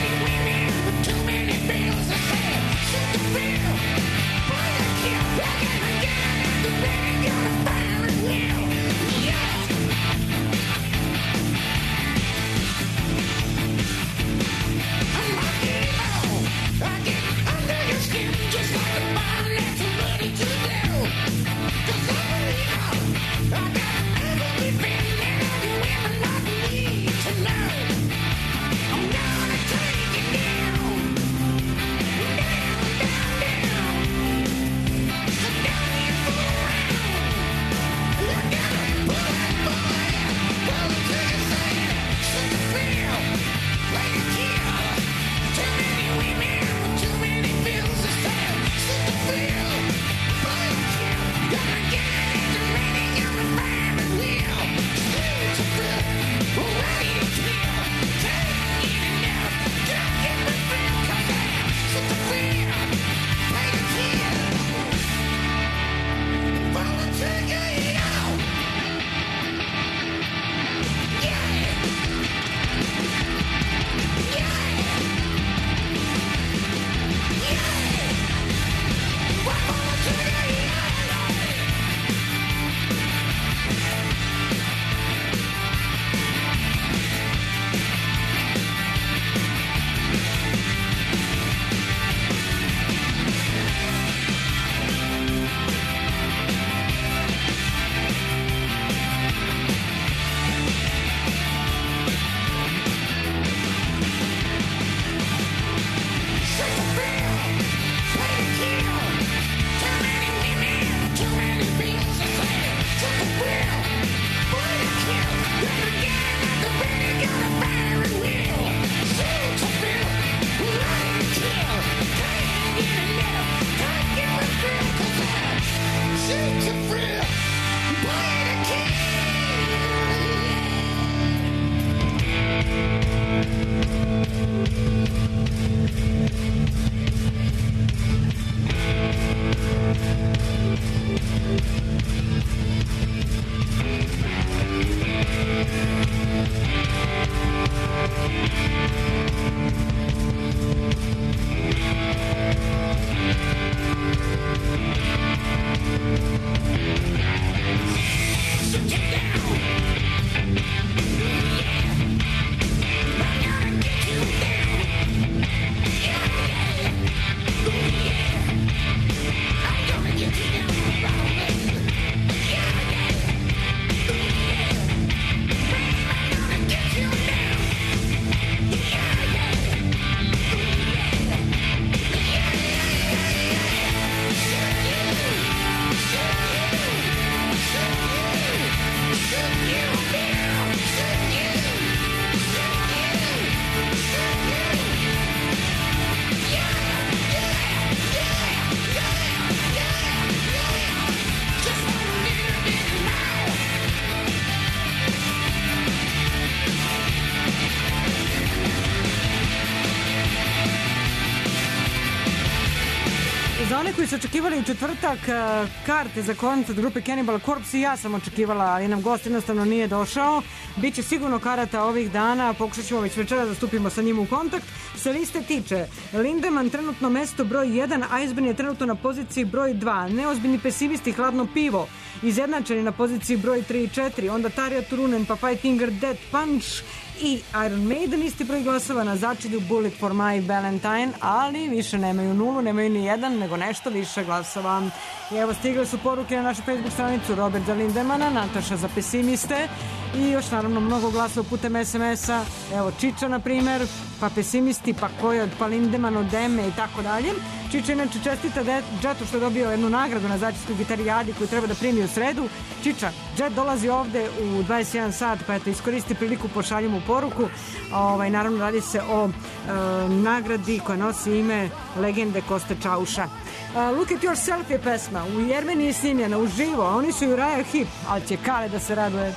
oni koji su očekivali četvrtak karte za koncert grupe Cannibal Corpse, i ja sam očekivala, ali nam gost jednostavno nije došao. Biće sigurno karata ovih dana, pokušat ćemo već večera da stupimo sa njim u kontakt. Sa liste tiče Lindemann trenutno mesto broj 1, Iceburn je trenutno na poziciji broj 2, Neozbiljni pesimisti, Hladno pivo izjednačeni na poziciji broj 3 i 4, onda Tarja Turunen pa Five Finger Death Punch i Iron Maiden isti broj glasova, na začelju Bullet for My Valentine, ali više nemaju nulu, nemaju ni jedan, nego nešto više glasova. I evo, stigle su poruke na našu Facebook stranicu: Robert za Lindemana, Nataša za pesimiste i još naravno mnogo glasova putem SMS-a. Evo, Čiča na primer, pa pesimisti, pa Kojot, pa Lindeman od Deme i tako dalje. Čiča inače čestita Jetu što je dobio jednu nagradu na Zaječarskoj gitarijadi koju treba da primi u sredu. Čiča, Jet dolazi ovde u 21 sat, pa eto, iskoristi priliku, pošalji mu poruku. Naravno, radi se o nagradi koja nosi ime legende Koste Čauša. Look at Yourself je pesma, u Jermeniji snimljena uživo, a oni su i Uriah Heep, ali će Kale da se raduje.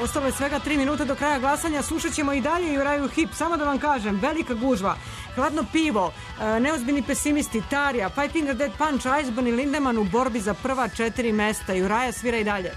Ostalo je svega 3 minuta do kraja glasanja. Slušat ćemo i dalje i Uraju Hip. Samo da vam kažem, velika gužva, Hladno pivo, Neozbiljni pesimisti, Tarja, Five Finger Death Punch, Iceburn i Lindemann u borbi za prva 4 mesta. I Uraja svira i dalje.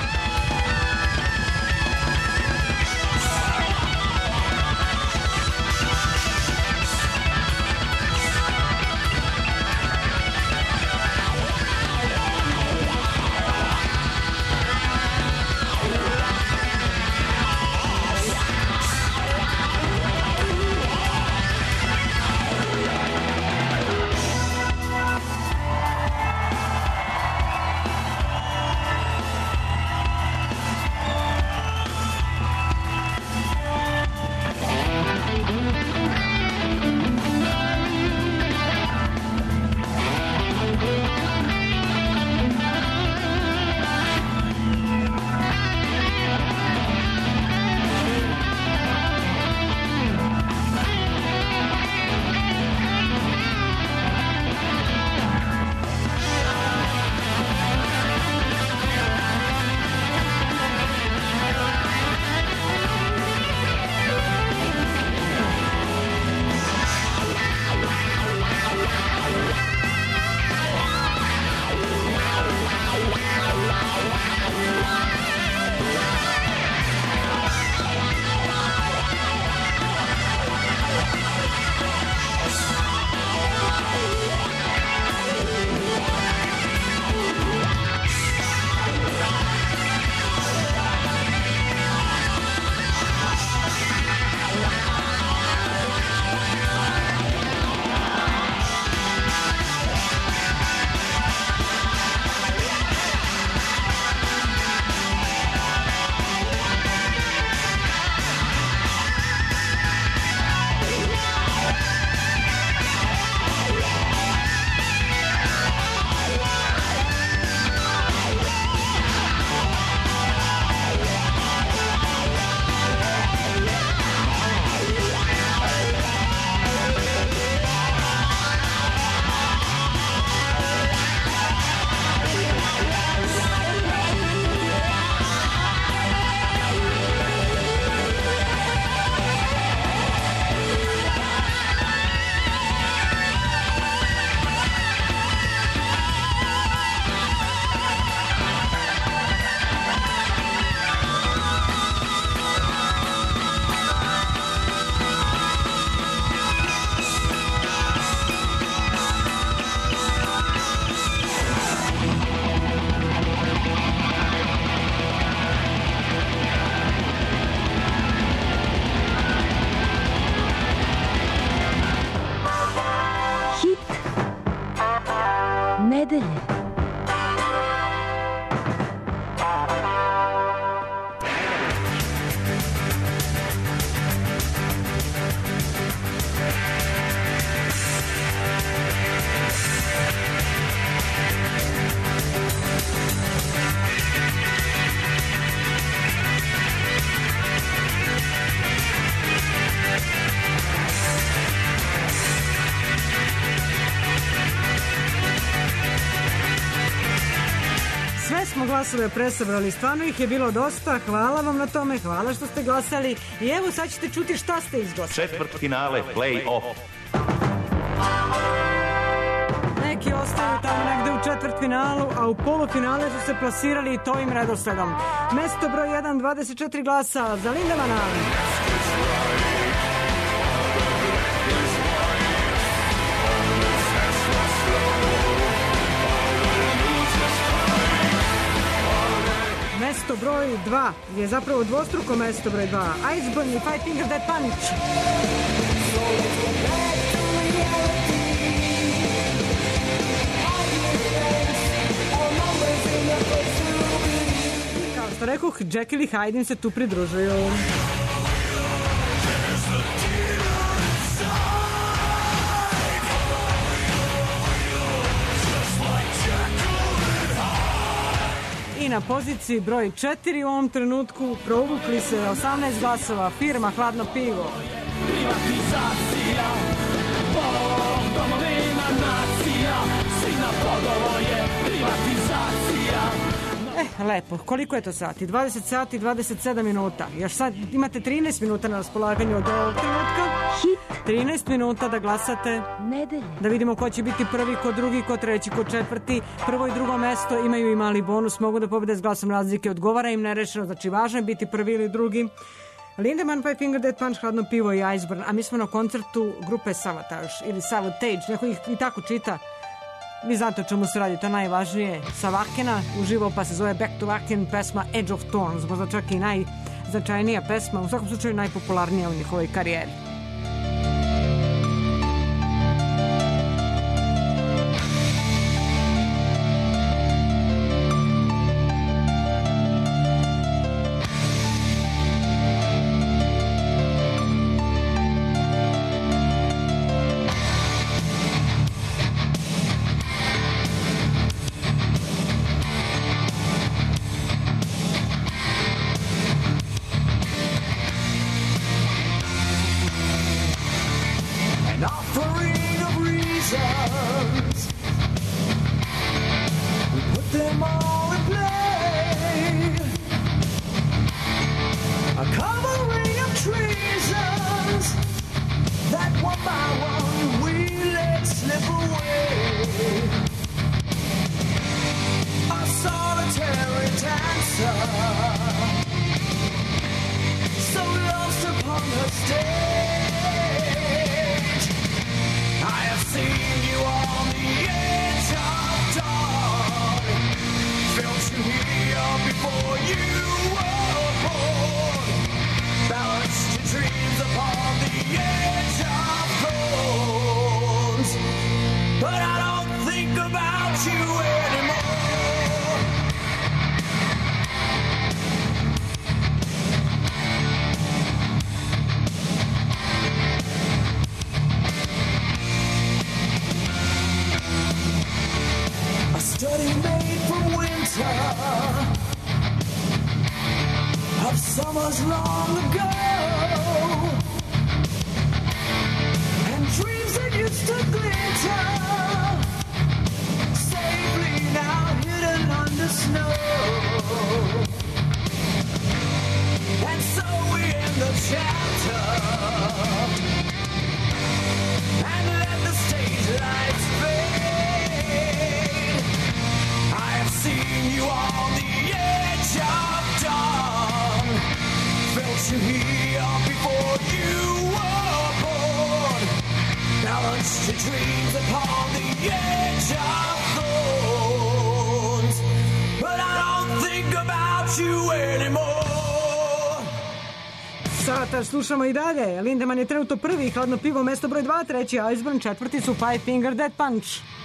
nedelje. Glasove presabrali, stvarno ih je bilo dosta, hvala vam na tome, hvala što ste glasali i evo sad ćete čuti šta ste izglasali. Četvrtfinale, play-off. Neki ostaju tamo negde u četvrtfinalu, a u polufinale su se plasirali i to im redosledom. Mesto broj 1, 24 glasa za Lindemana. Mesto broj 2 je zapravo dvostruko mesto broj 2. Iceburn i Five Finger Death Punch. Kao što rekoh, Jekyll i Hyde im se tu pridružuju. I na poziciji broj 4 u ovom trenutku provukli se 18 glasova firma Hladno pivo. Privatizacija, Bog domovina nacija, svina Bogovo je privatizacija. Lepo. Koliko je to sati? 20 sati i 27 minuta. Još sad imate 13 minuta na raspolaganju od ovog trenutka. 13 minuta da glasate. Nedelje. Da vidimo ko će biti prvi, ko drugi, ko treći, ko četvrti. Prvo i drugo mesto imaju i mali bonus. Mogu da pobede s glasom razlike. Odgovara im nerešeno. Znači važno je biti prvi ili drugi. Lindemann, Five Finger Death Punch, Hladno pivo i Iceburn. A mi smo na koncertu grupe Savatage ili Savatage. Neko ih i tako čita. Vi znate o čemu se radi, to je najvažnije. Sa Vakena uživo, pa se zove Back to Wacken, pesma Edge of Thorns, možda čak i najznačajnija pesma, u svakom slučaju najpopularnija u njihovoj karijeri. Slušamo i dalje. Lindemann je trenutno prvi, Hladno pivo mesto broj 2, treći Iceburn, četvrti su Five Finger Death Punch.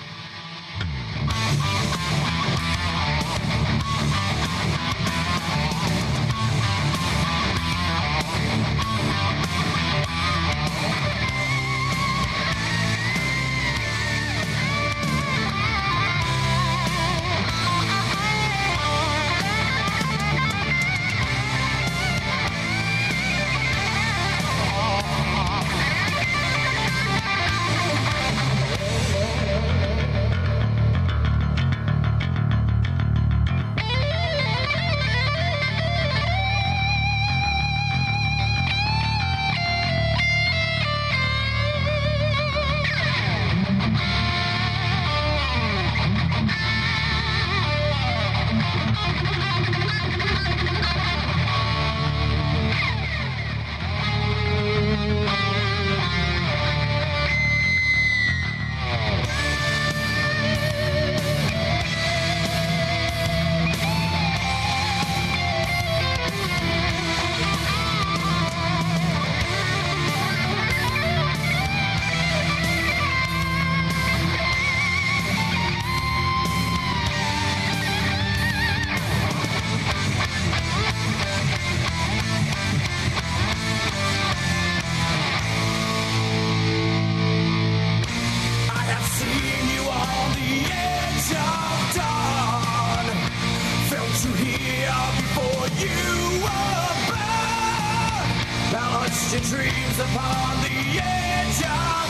your dreams upon the edge of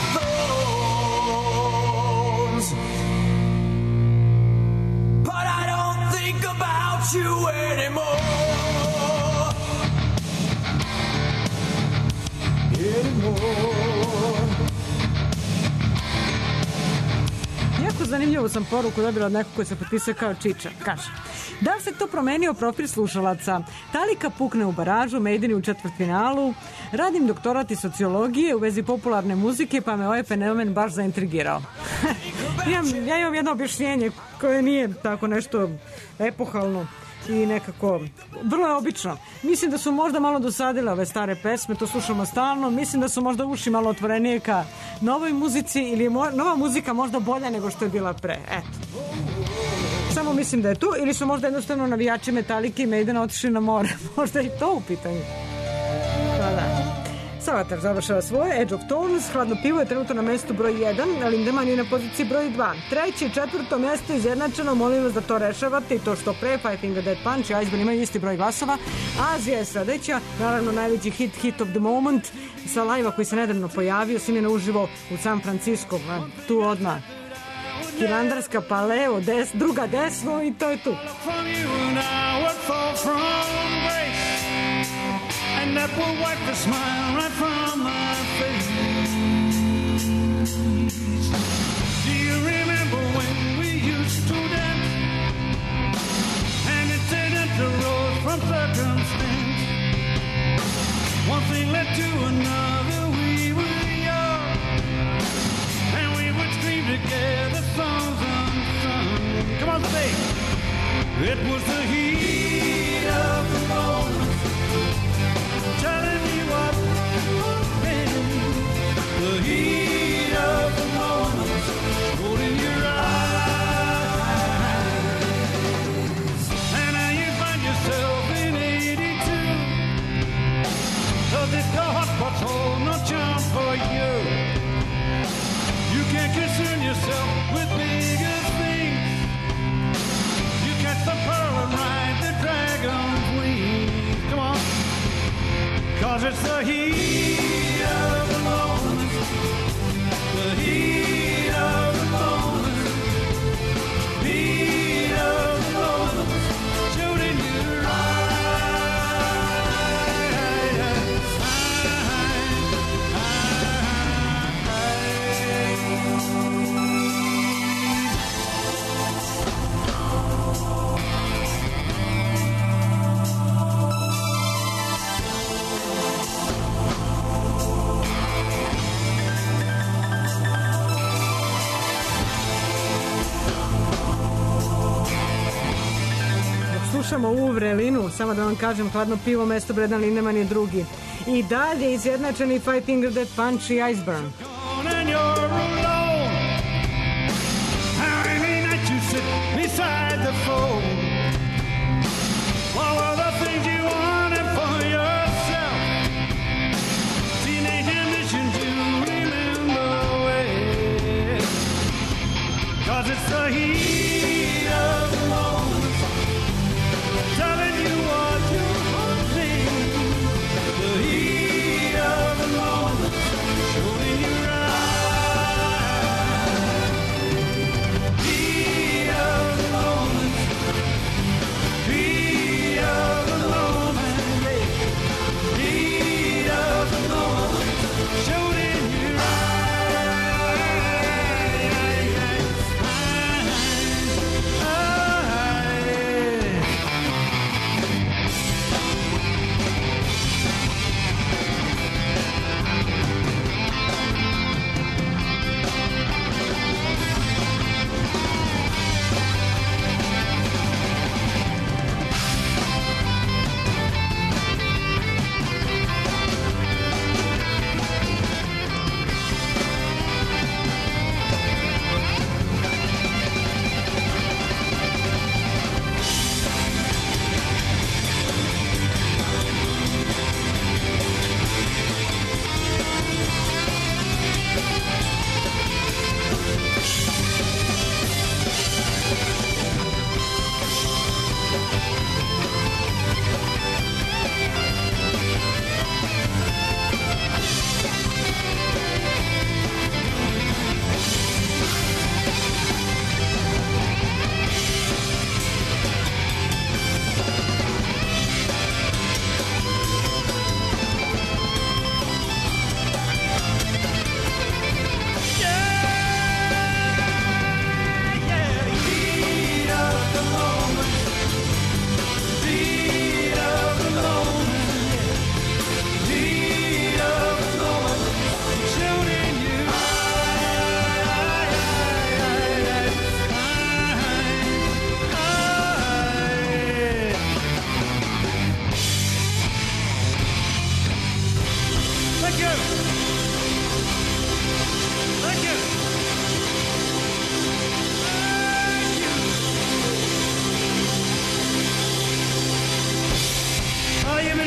thorns. But I don't think about you zanimljivu sam poruku dobila od nekog koji se potpisao kao Čiča. Kaže, da li se to promenio profil slušalaca? Talika pukne u baražu, Maideni u četvrtfinalu, radim doktorat iz sociologije u vezi popularne muzike, pa me ovaj fenomen baš zaintrigirao. Ja imam jedno objašnjenje koje nije tako nešto epohalno i nekako vrlo je obično. Mislim da su možda malo dosadile ove stare pesme, to slušamo stalno, mislim da su možda uši malo otvorenije ka novoj muzici ili je nova muzika možda bolja nego što je bila pre. Eto. Samo mislim da je tu, ili su možda jednostavno navijači Metalike i Maidena otišli na more. Možda i to u pitanju. Pa da. Savatar završava svoje, Edge of Thorns, Hladno pivo je trenutno na mestu broj 1, Lindemann je na poziciji broj 2. Treće i četvrto mesto izjednačeno, molim vas da to rešavate i to što pre, Five Finger Death Punch i Iceburn imaju isti broj glasova. Azija je sledeća, naravno najveći hit of the moment, sa live-a koji se nedavno pojavio, snimljeno uživo u San Francisco, tu odmah. Hilandarska paleo, druga desno i to je tu. And that will wipe the smile right from my face. Do you remember when we used to dance? And it didn't arose from circumstance. One thing led to another, we were young. And we would scream together, songs unsung. Come on, say. It was the heat of the moment. Telling me what happened, the heat of the moment, holding your eyes. And now you find yourself in 82. Does it go hot spots hold no charm for you? You can't concern yourself with bigger things. You catch the pearl and ride the dragon's wings. Come on. 'Cause it's the heat of the moment, the heat of the moment, heat of the moment, shooting your Slušamo u Vrelinu, samo da vam kažem, Hladno pivo, mesto Bredan Lindemann je drugi. I dalje izjednačeni Five Finger Death Punch i Iceburn. and you're alone. How many nights you sit beside the phone? What were the things you wanted for yourself? Teenage ambition to remember well. 'Cause it's the heat of the moment, telling you what you're wanting. The heat of the moment, showing your eyes. Heat of the moment,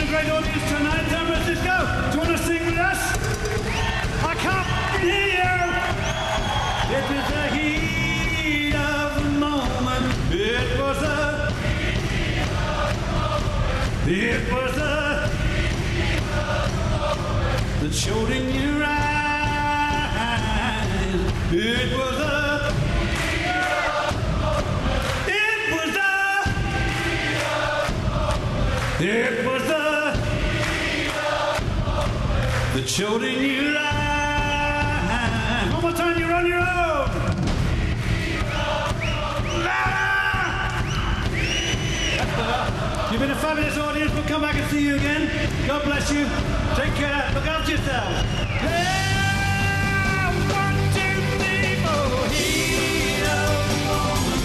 great audience tonight. Don't let this go. Do you want to sing with us? I can't hear you. It was the heat of the moment. It was the that showed in your eyes. It was that showed in your eyes. One more time, you're on your own. You've been a fabulous audience. We'll come back and see you again. God bless you. Take care. Look after yourselves. Yeah, 1, 2, 3, 4. Heat of the moment.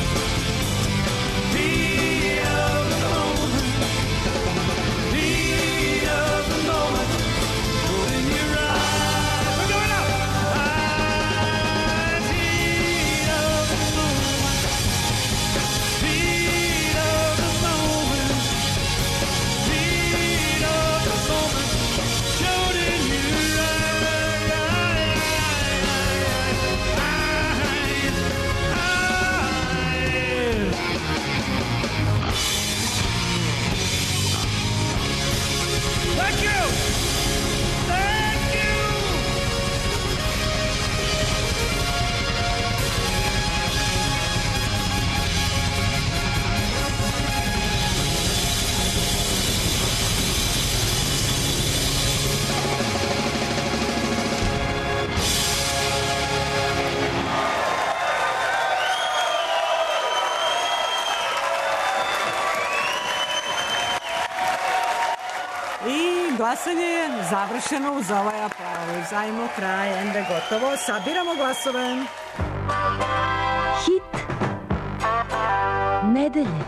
Heat of the moment. Heat of the moment. Put in your eyes. We're going up. Eyes. Heat of the moment. Heat of the moment. Heat of the moment. Showed in your eyes. Thank you! Thank you! I glasanje je završeno uz ovaj aplauz. Ajmo kraj, ende gotovo. Sabiramo glasove. Hit nedelje.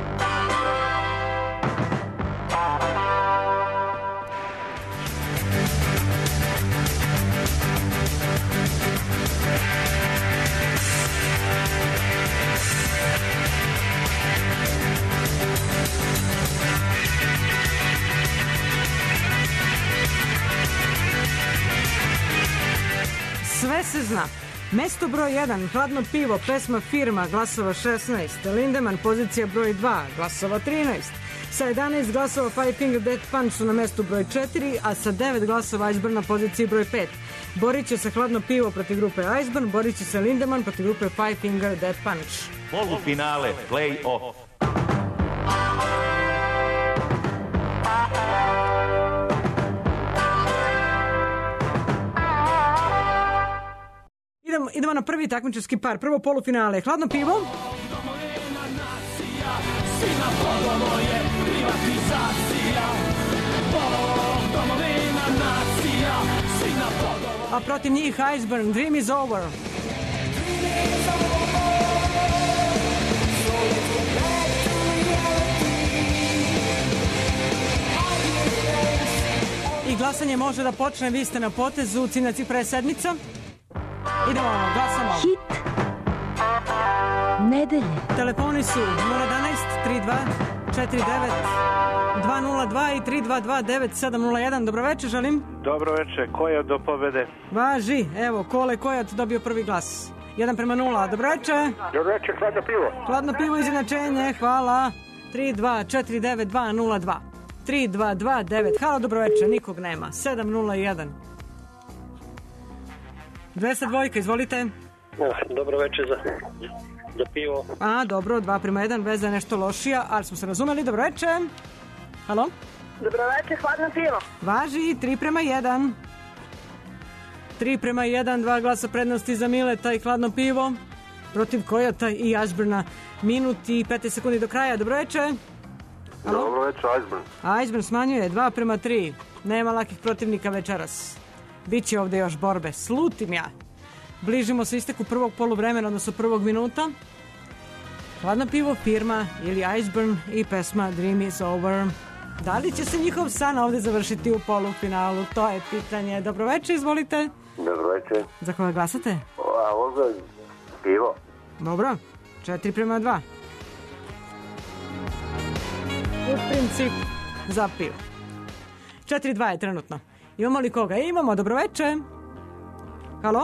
Sve se zna. Mesto broj 1, Hladno pivo, pesma Firma, glasova 16. Lindemann, pozicija broj 2, glasova 13. Sa 11 glasova Five Finger Death Punch su na mestu broj 4, a sa 9 glasova Iceburn na poziciji broj 5. Borit će se Hladno pivo protiv grupe Iceburn, borit će se Lindemann protiv grupe Five Finger Death Punch. Polufinale, play-off. Idemo na prvi takmičarski par. Prvo polufinale. Hladno pivo. A protiv njih Iceburn, Dream is over. I glasanje može da počne, vi ste na potezu, ciljna cifra je 7. Idemo, glasamo. Hit nedelje. Telefoni su 011 32 49 202 i 322 9701. Dobro večer, želim. Dobro večer, Kojat do pobede. Važi, evo, Kole Kojat dobio prvi glas. 1:0. Dobro večer. Dobro večer, Hladno pivo. Hladno pivo, izjednačenje, hvala. 32 49 202 3229. Halo, dobro večer, nikog nema. 701. 202, izvolite. Dobro večer za pivo. A, dobro, 2:1, veza je nešto lošija, ali smo se razumeli. Dobro večer. Halo? Dobro večer, Hladno pivo. Važi, 3:1. 3:1, 2 glasa prednosti za Mileta i Hladno pivo. Protiv Kojata i Iceburna. Minut i 15 sekundi do kraja. Dobro večer. Halo? Dobro večer, Iceburn. Iceburn smanjuje 2:3. Nema lakih protivnika večeras. Biće ovde još borbe. Slutim ja. Bližimo se isteku prvog poluvremena, odnosno prvog minuta. Hladno pivo, Firma ili Iceburn i pesma Dream is over. Da li će se njihov san ovde završiti u polufinalu? To je pitanje. Dobro večer, izvolite. Dobro večer. Za koga glasate? Ovo pivo. Dobro. 4:2. U principu za pivo. 4-2 je trenutno. Imamo li koga? Imamo, dobroveče. Halo?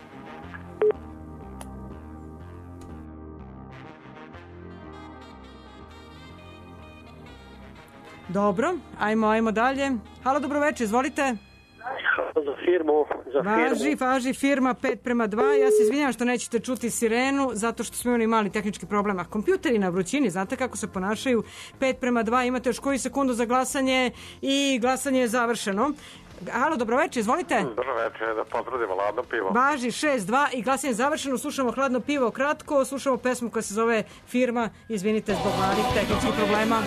Dobro, ajmo dalje. Halo, dobroveče, izvolite. Za firmu. Važi firma 5:2. Ja se izvinjam što nećete čuti sirenu, zato što smo imali mali tehnički problem. Kompjuteri na vrućini, znate kako se ponašaju. 5:2, imate još koju sekundu za glasanje i glasanje je završeno. Halo, dobroveče, izvolite. Dobroveče, da pozdravimo Hladno pivo. Važi 6:2 i glasanje je završeno. Slušamo Hladno pivo kratko, slušamo pesmu koja se zove Firma. Izvinite zbog malih tehničkih problema.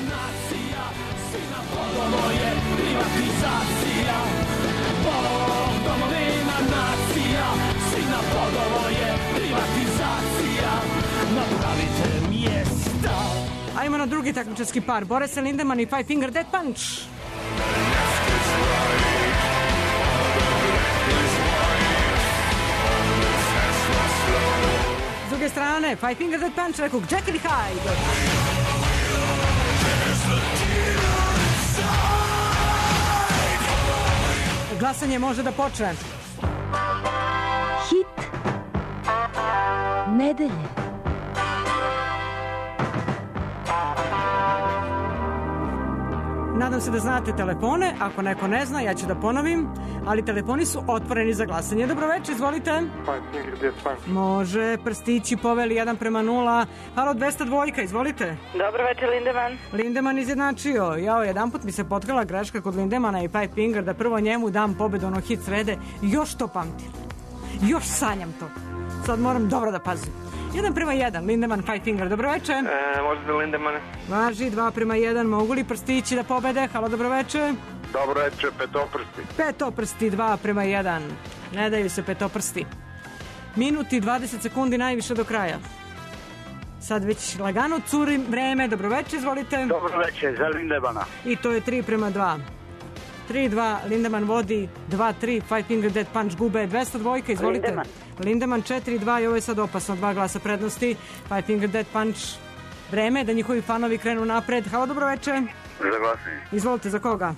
Ovo je privatizacija, domovina nacija, sina podovo je privatizacija, napravite mjesta. Ajmo na drugi takmičarski par, Boris Lindemann i Five Finger Death Punch. S druge strane, Five Finger Death Punch, rekao Jekyll i Hyde. Glasanje može da počne. Hit nedelje. Nadam se da znate telefone, ako neko ne zna, ja ću da ponovim, ali telefoni su otvoreni za glasanje. Dobroveče, izvolite. Five Finger Death Punch. Može, prstići poveli 1:0. Halo, 202, izvolite. Dobroveče, Lindemann. Lindemann izjednačio. Jao, jedan put mi se potkrala greška kod Lindemana i Five Finger da prvo njemu dam pobedu ono hit srede. Još to pamtim. Još sanjam to. Sad moram dobro da pazim. 1:1, Lindemann, Five Finger, dobroveče. Možete Lindemann. Važi, 2:1, mogu li prstići da pobede? Halo, dobroveče. Dobroveče, Petoprsti. Petoprsti, 2:1. Ne daju se petoprsti. Minut i 20 sekundi najviše do kraja. Sad već lagano curi vreme. Dobroveče, izvolite. Dobroveče, za Lindemana. I to je 3:2. 3:2, Lindemann vodi, 2:3, Five Finger Death Punch gube, 202, izvolite. Lindemann 4:2 i ovo je sad opasno, 2 glasa prednosti. Five Finger Death Punch, vreme da njihovi fanovi krenu napred. Halo, dobroveče. Za glasanje. Izvolite, za koga?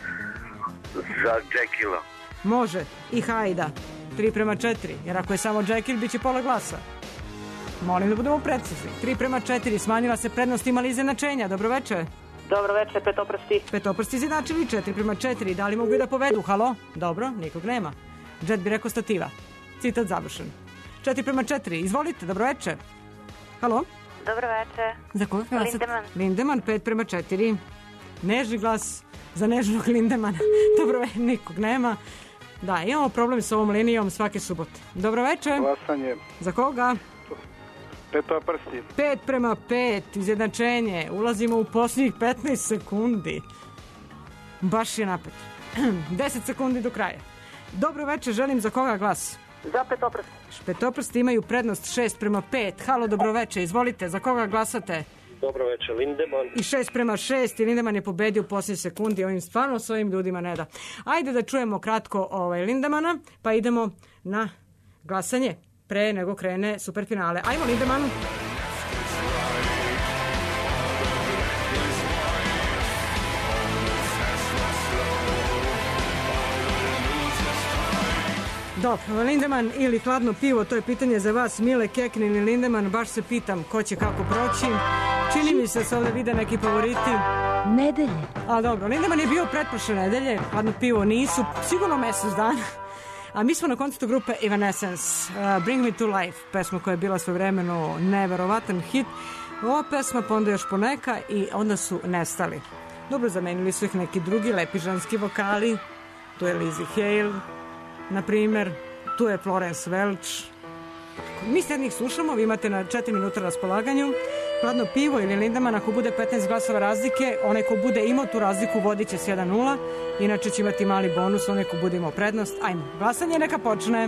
Za Jekylla. Može, i Hajda. 3:4, jer ako je samo Jekyll, bit će pola glasa. Molim da budemo precizni. 3:4, smanjila se prednost, imali izjednačenja. Dobroveče. Dobroveče, Petoprsti. Petoprsti izjednačili, 4:4. Da li mogu i da povedu? Halo? Dobro, nikog nema. Jet bi rekao stativa. Citat završen. 4:4, izvolite, dobroveče. Halo? Dobroveče. Za koga glasate? Lindemann. Lindemann, 5:4. Nežni glas za nežnog Lindemana. Dobroveče, nikog nema. Da, imamo problem s ovom linijom svake subote. Dobroveče. Glasanje. Za koga? Petoprsti. 5:5, izjednačenje. Ulazimo u posljednjih 15 sekundi. Baš je napet. 10 sekundi do kraja. Dobro večer, želim za koga glas? Za Petoprsti. Petoprsti imaju prednost 6:5. Halo, dobro večer, izvolite, za koga glasate? Dobro večer, Lindemann. I 6:6 i Lindemann je pobedio u posljednjih sekundi. Ovim stvarno s ovim ljudima ne da. Ajde da čujemo kratko Lindemana, pa idemo na glasanje pre nego krene superfinale. Ajmo, Lindemann. Dobro, Lindemann ili hladno pivo, to je pitanje za vas, Mile Keknin ili Lindemann, baš se pitam ko će kako proći. Čini mi se da se ovdje vide neki favoriti. Nedelje. A dobro, Lindemann je bio pretprošle nedelje, hladno pivo nisu, sigurno mjesec dana. A mi smo na koncertu grupe Evanescence, Bring Me To Life, pesma koja je bila svojevremeno neverovatan hit. Ova pesma, pa onda još poneka i onda su nestali. Dobro, zamenili su ih neki drugi lepi ženski vokali, tu je Lizzie Hale, na primjer, tu je Florence Welch. Mi sad njih slušamo, vi imate na 4 minuta raspolaganju. Hladno pivo ili Lindemann, ako bude 15 glasova razlike, onaj ko bude imao tu razliku vodit će s 1:0, inače će imati mali bonus, onaj ko bude imao prednost. Ajmo, glasanje neka počne.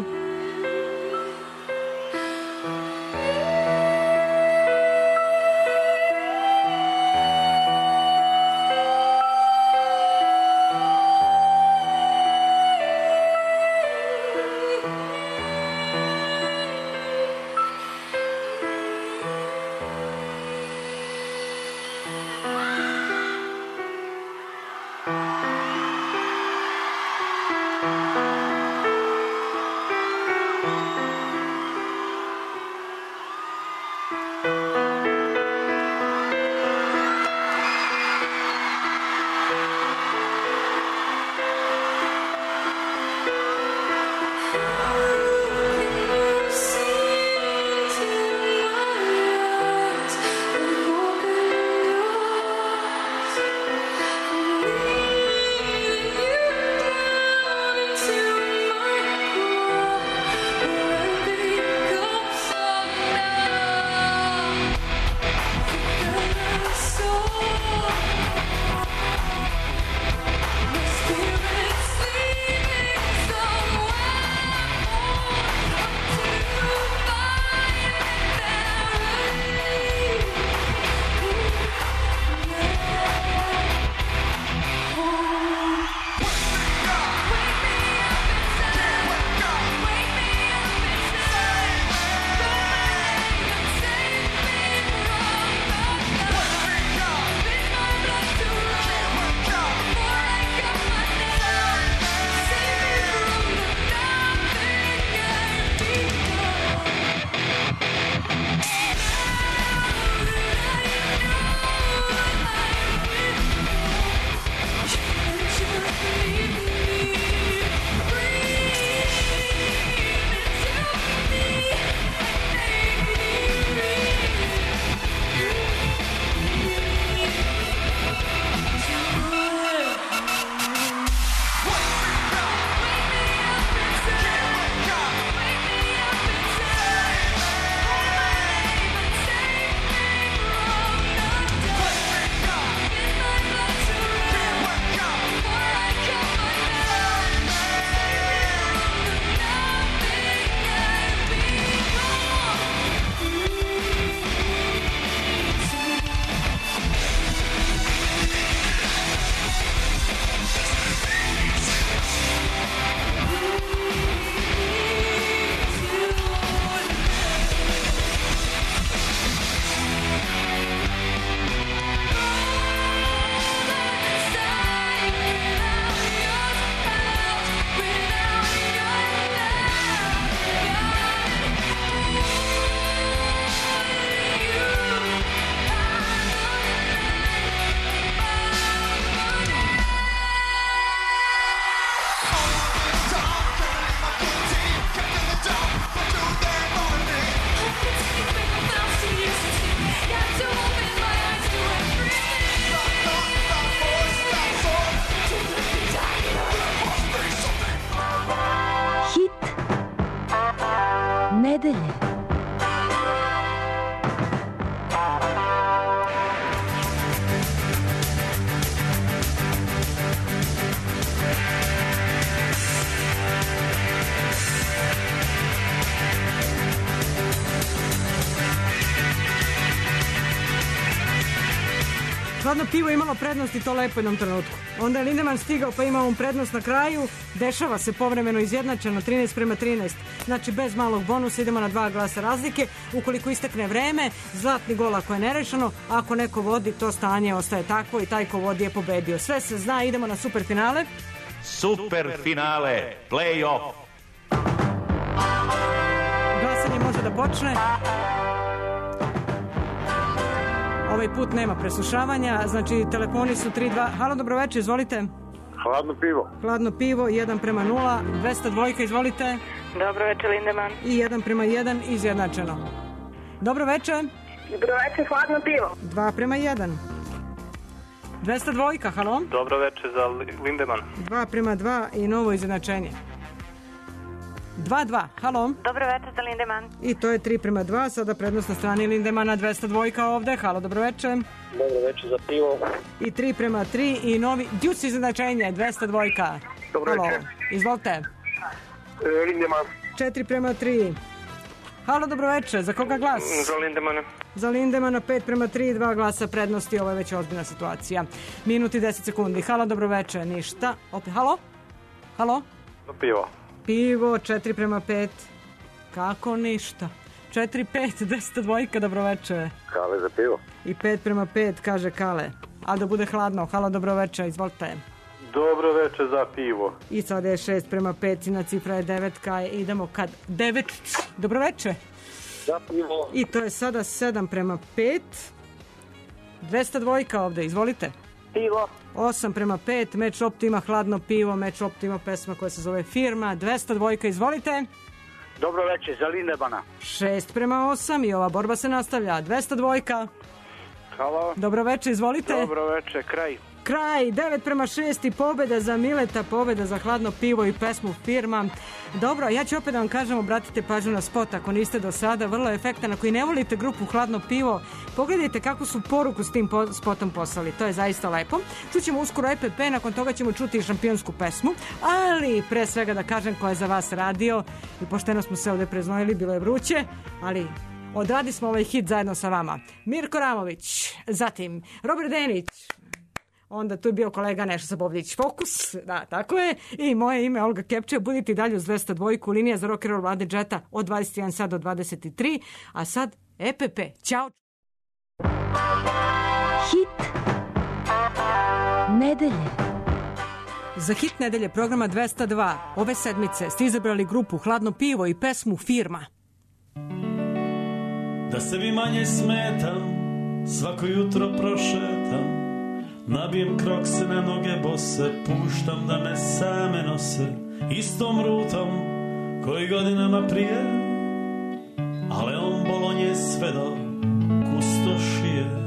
Hladno pivo imalo prednost i to lepo jednom trenutku. Onda je Lindemann stigao pa imao on prednost na kraju. Dešava se povremeno izjednačeno 13:13. Znači bez malog bonusa idemo na 2 glasa razlike. Ukoliko istekne vreme, zlatni gol ako je nerešeno. Ako neko vodi, to stanje ostaje takvo i taj ko vodi je pobedio. Sve se zna, idemo na superfinale. Superfinale, play-off. Glasanje može da počne. Ovaj put nema preslušavanja, znači telefoni su 3-2. Halo, dobroveče, izvolite. Hladno pivo. Hladno pivo, 1:0, 202, izvolite. Dobroveče, Lindemann. I 1:1, izjednačeno. Dobroveče. Dobroveče, hladno pivo. 2:1. 202, halo. Dobroveče za Lindemann. 2:2 i novo izjednačenje. 2:2, halo. Dobroveče za Lindemann. I to je 3:2, sada prednost na strani Lindemana, 202 ovde. Halo, dobroveče. Dobroveče za pivo. I 3:3 i novi djuc izjednačenje, 202. Dobroveče. Halo, izvolite. Lindemann. 4:3. Halo, dobroveče, za koga glas? Za Lindemana. Za Lindemana 5:3, 2 glasa prednosti, ovo je već ozbiljna situacija. Minut i 10 sekundi. Halo, dobroveče, ništa. Opet, halo? Halo? Za pivo. Pivo, 4:5. Kako ništa? 4:5, 202, dobroveče. Kale za pivo. I 5:5, kaže Kale. A da bude hladno. Halo, dobroveče, izvolite. Dobroveče za pivo. I sad je 6:5, cina cifra je 9, idemo kad 9. Dobroveče. Za pivo. I to je sada 7:5. 202 ovde, izvolite. Pivo. 8:5, Meč Optima, hladno pivo, Meč Optima, pesma koja se zove Firma. 202, izvolite. Dobroveče za Lindemana. 6:8 i ova borba se nastavlja. 202. Halo. Dobroveče, izvolite. Dobroveče, kraj. Kraj, 9:6 i pobeda za Mileta, pobeda za hladno pivo i pesmu Firma. Dobro, ja ću opet da vam kažem, obratite pažnju na spot ako niste do sada, vrlo efektan. Ako i ne volite grupu Hladno pivo, pogledajte kako su poruku s tim spotom poslali, to je zaista lepo. Čućemo uskoro EPP, nakon toga ćemo čuti i šampionsku pesmu, ali pre svega da kažem ko je za vas radio i pošteno smo se ovde preznojili, bilo je vruće, ali odradi smo ovaj hit zajedno sa vama. Mirko Ramović, zatim Robert Denić, onda tu je bio kolega Neša Sabovljević, Fokus, da, tako je, i moje ime Olga Kepče, budite i dalje uz 202, linija za rock'n'roll Vlade Džeta od 21 sad do 23, a sad EPP, ćao! Hit nedelje. Za hit nedelje programa 202 ove sedmice ste izabrali grupu Hladno pivo i pesmu Firma. Da sebi manje smetam, svako jutro prošetam, nabijem krokse na noge bose, puštam da me same nose istom rutom koji godinama prije, ale on Bolonje sve do kustošije.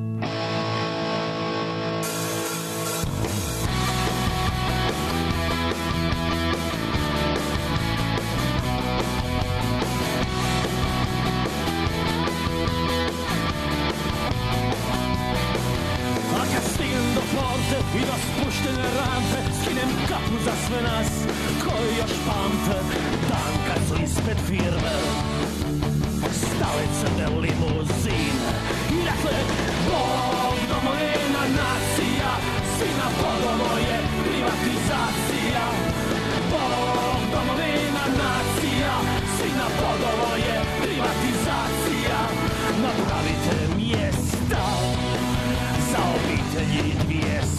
I do spuštene rampe skinem kapu za sve nas koji još pamte dan kad su ispred firme stale crne limuzine i rekle Bog, domovina, nacija, sina Bogovo je privatizacija. Bog, domovina, nacija, sina Bogovo je privatizacija. Napravite mjesta za obitelji 200.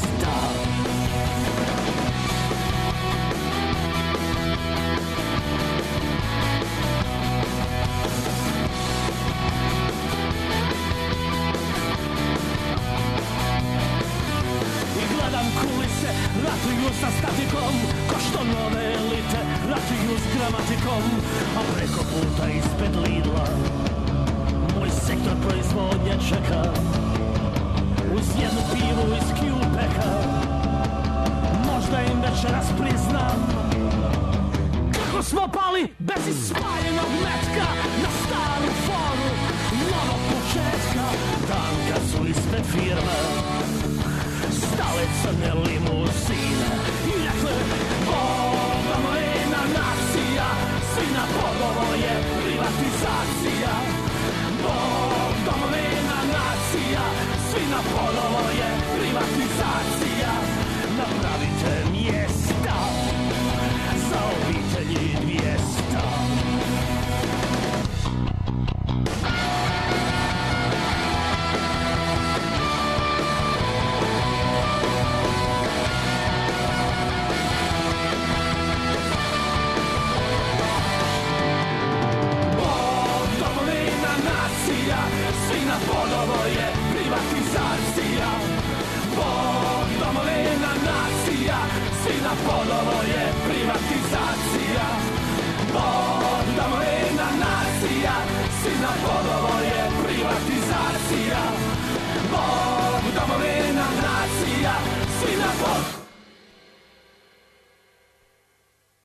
Ratuju sa statikom, ko što nove elite ratuju s gramatikom, a preko puta ispred Lidla moj sektor proizvodnje čeka uz jednu pivu iz Q-peka. Možda im večeras priznam kako smo pali bez ispaljenog metka na staru foru novog početka. Dan kad su ispred firme stale crne limuzine i rekle Bog, domovina, nacija, sina Bogovo je privatizacija. Bog, domovina, nacija, sina Bogovo je Sina ponovo je privatizacija. Voda mlina nacija, sina ponovo je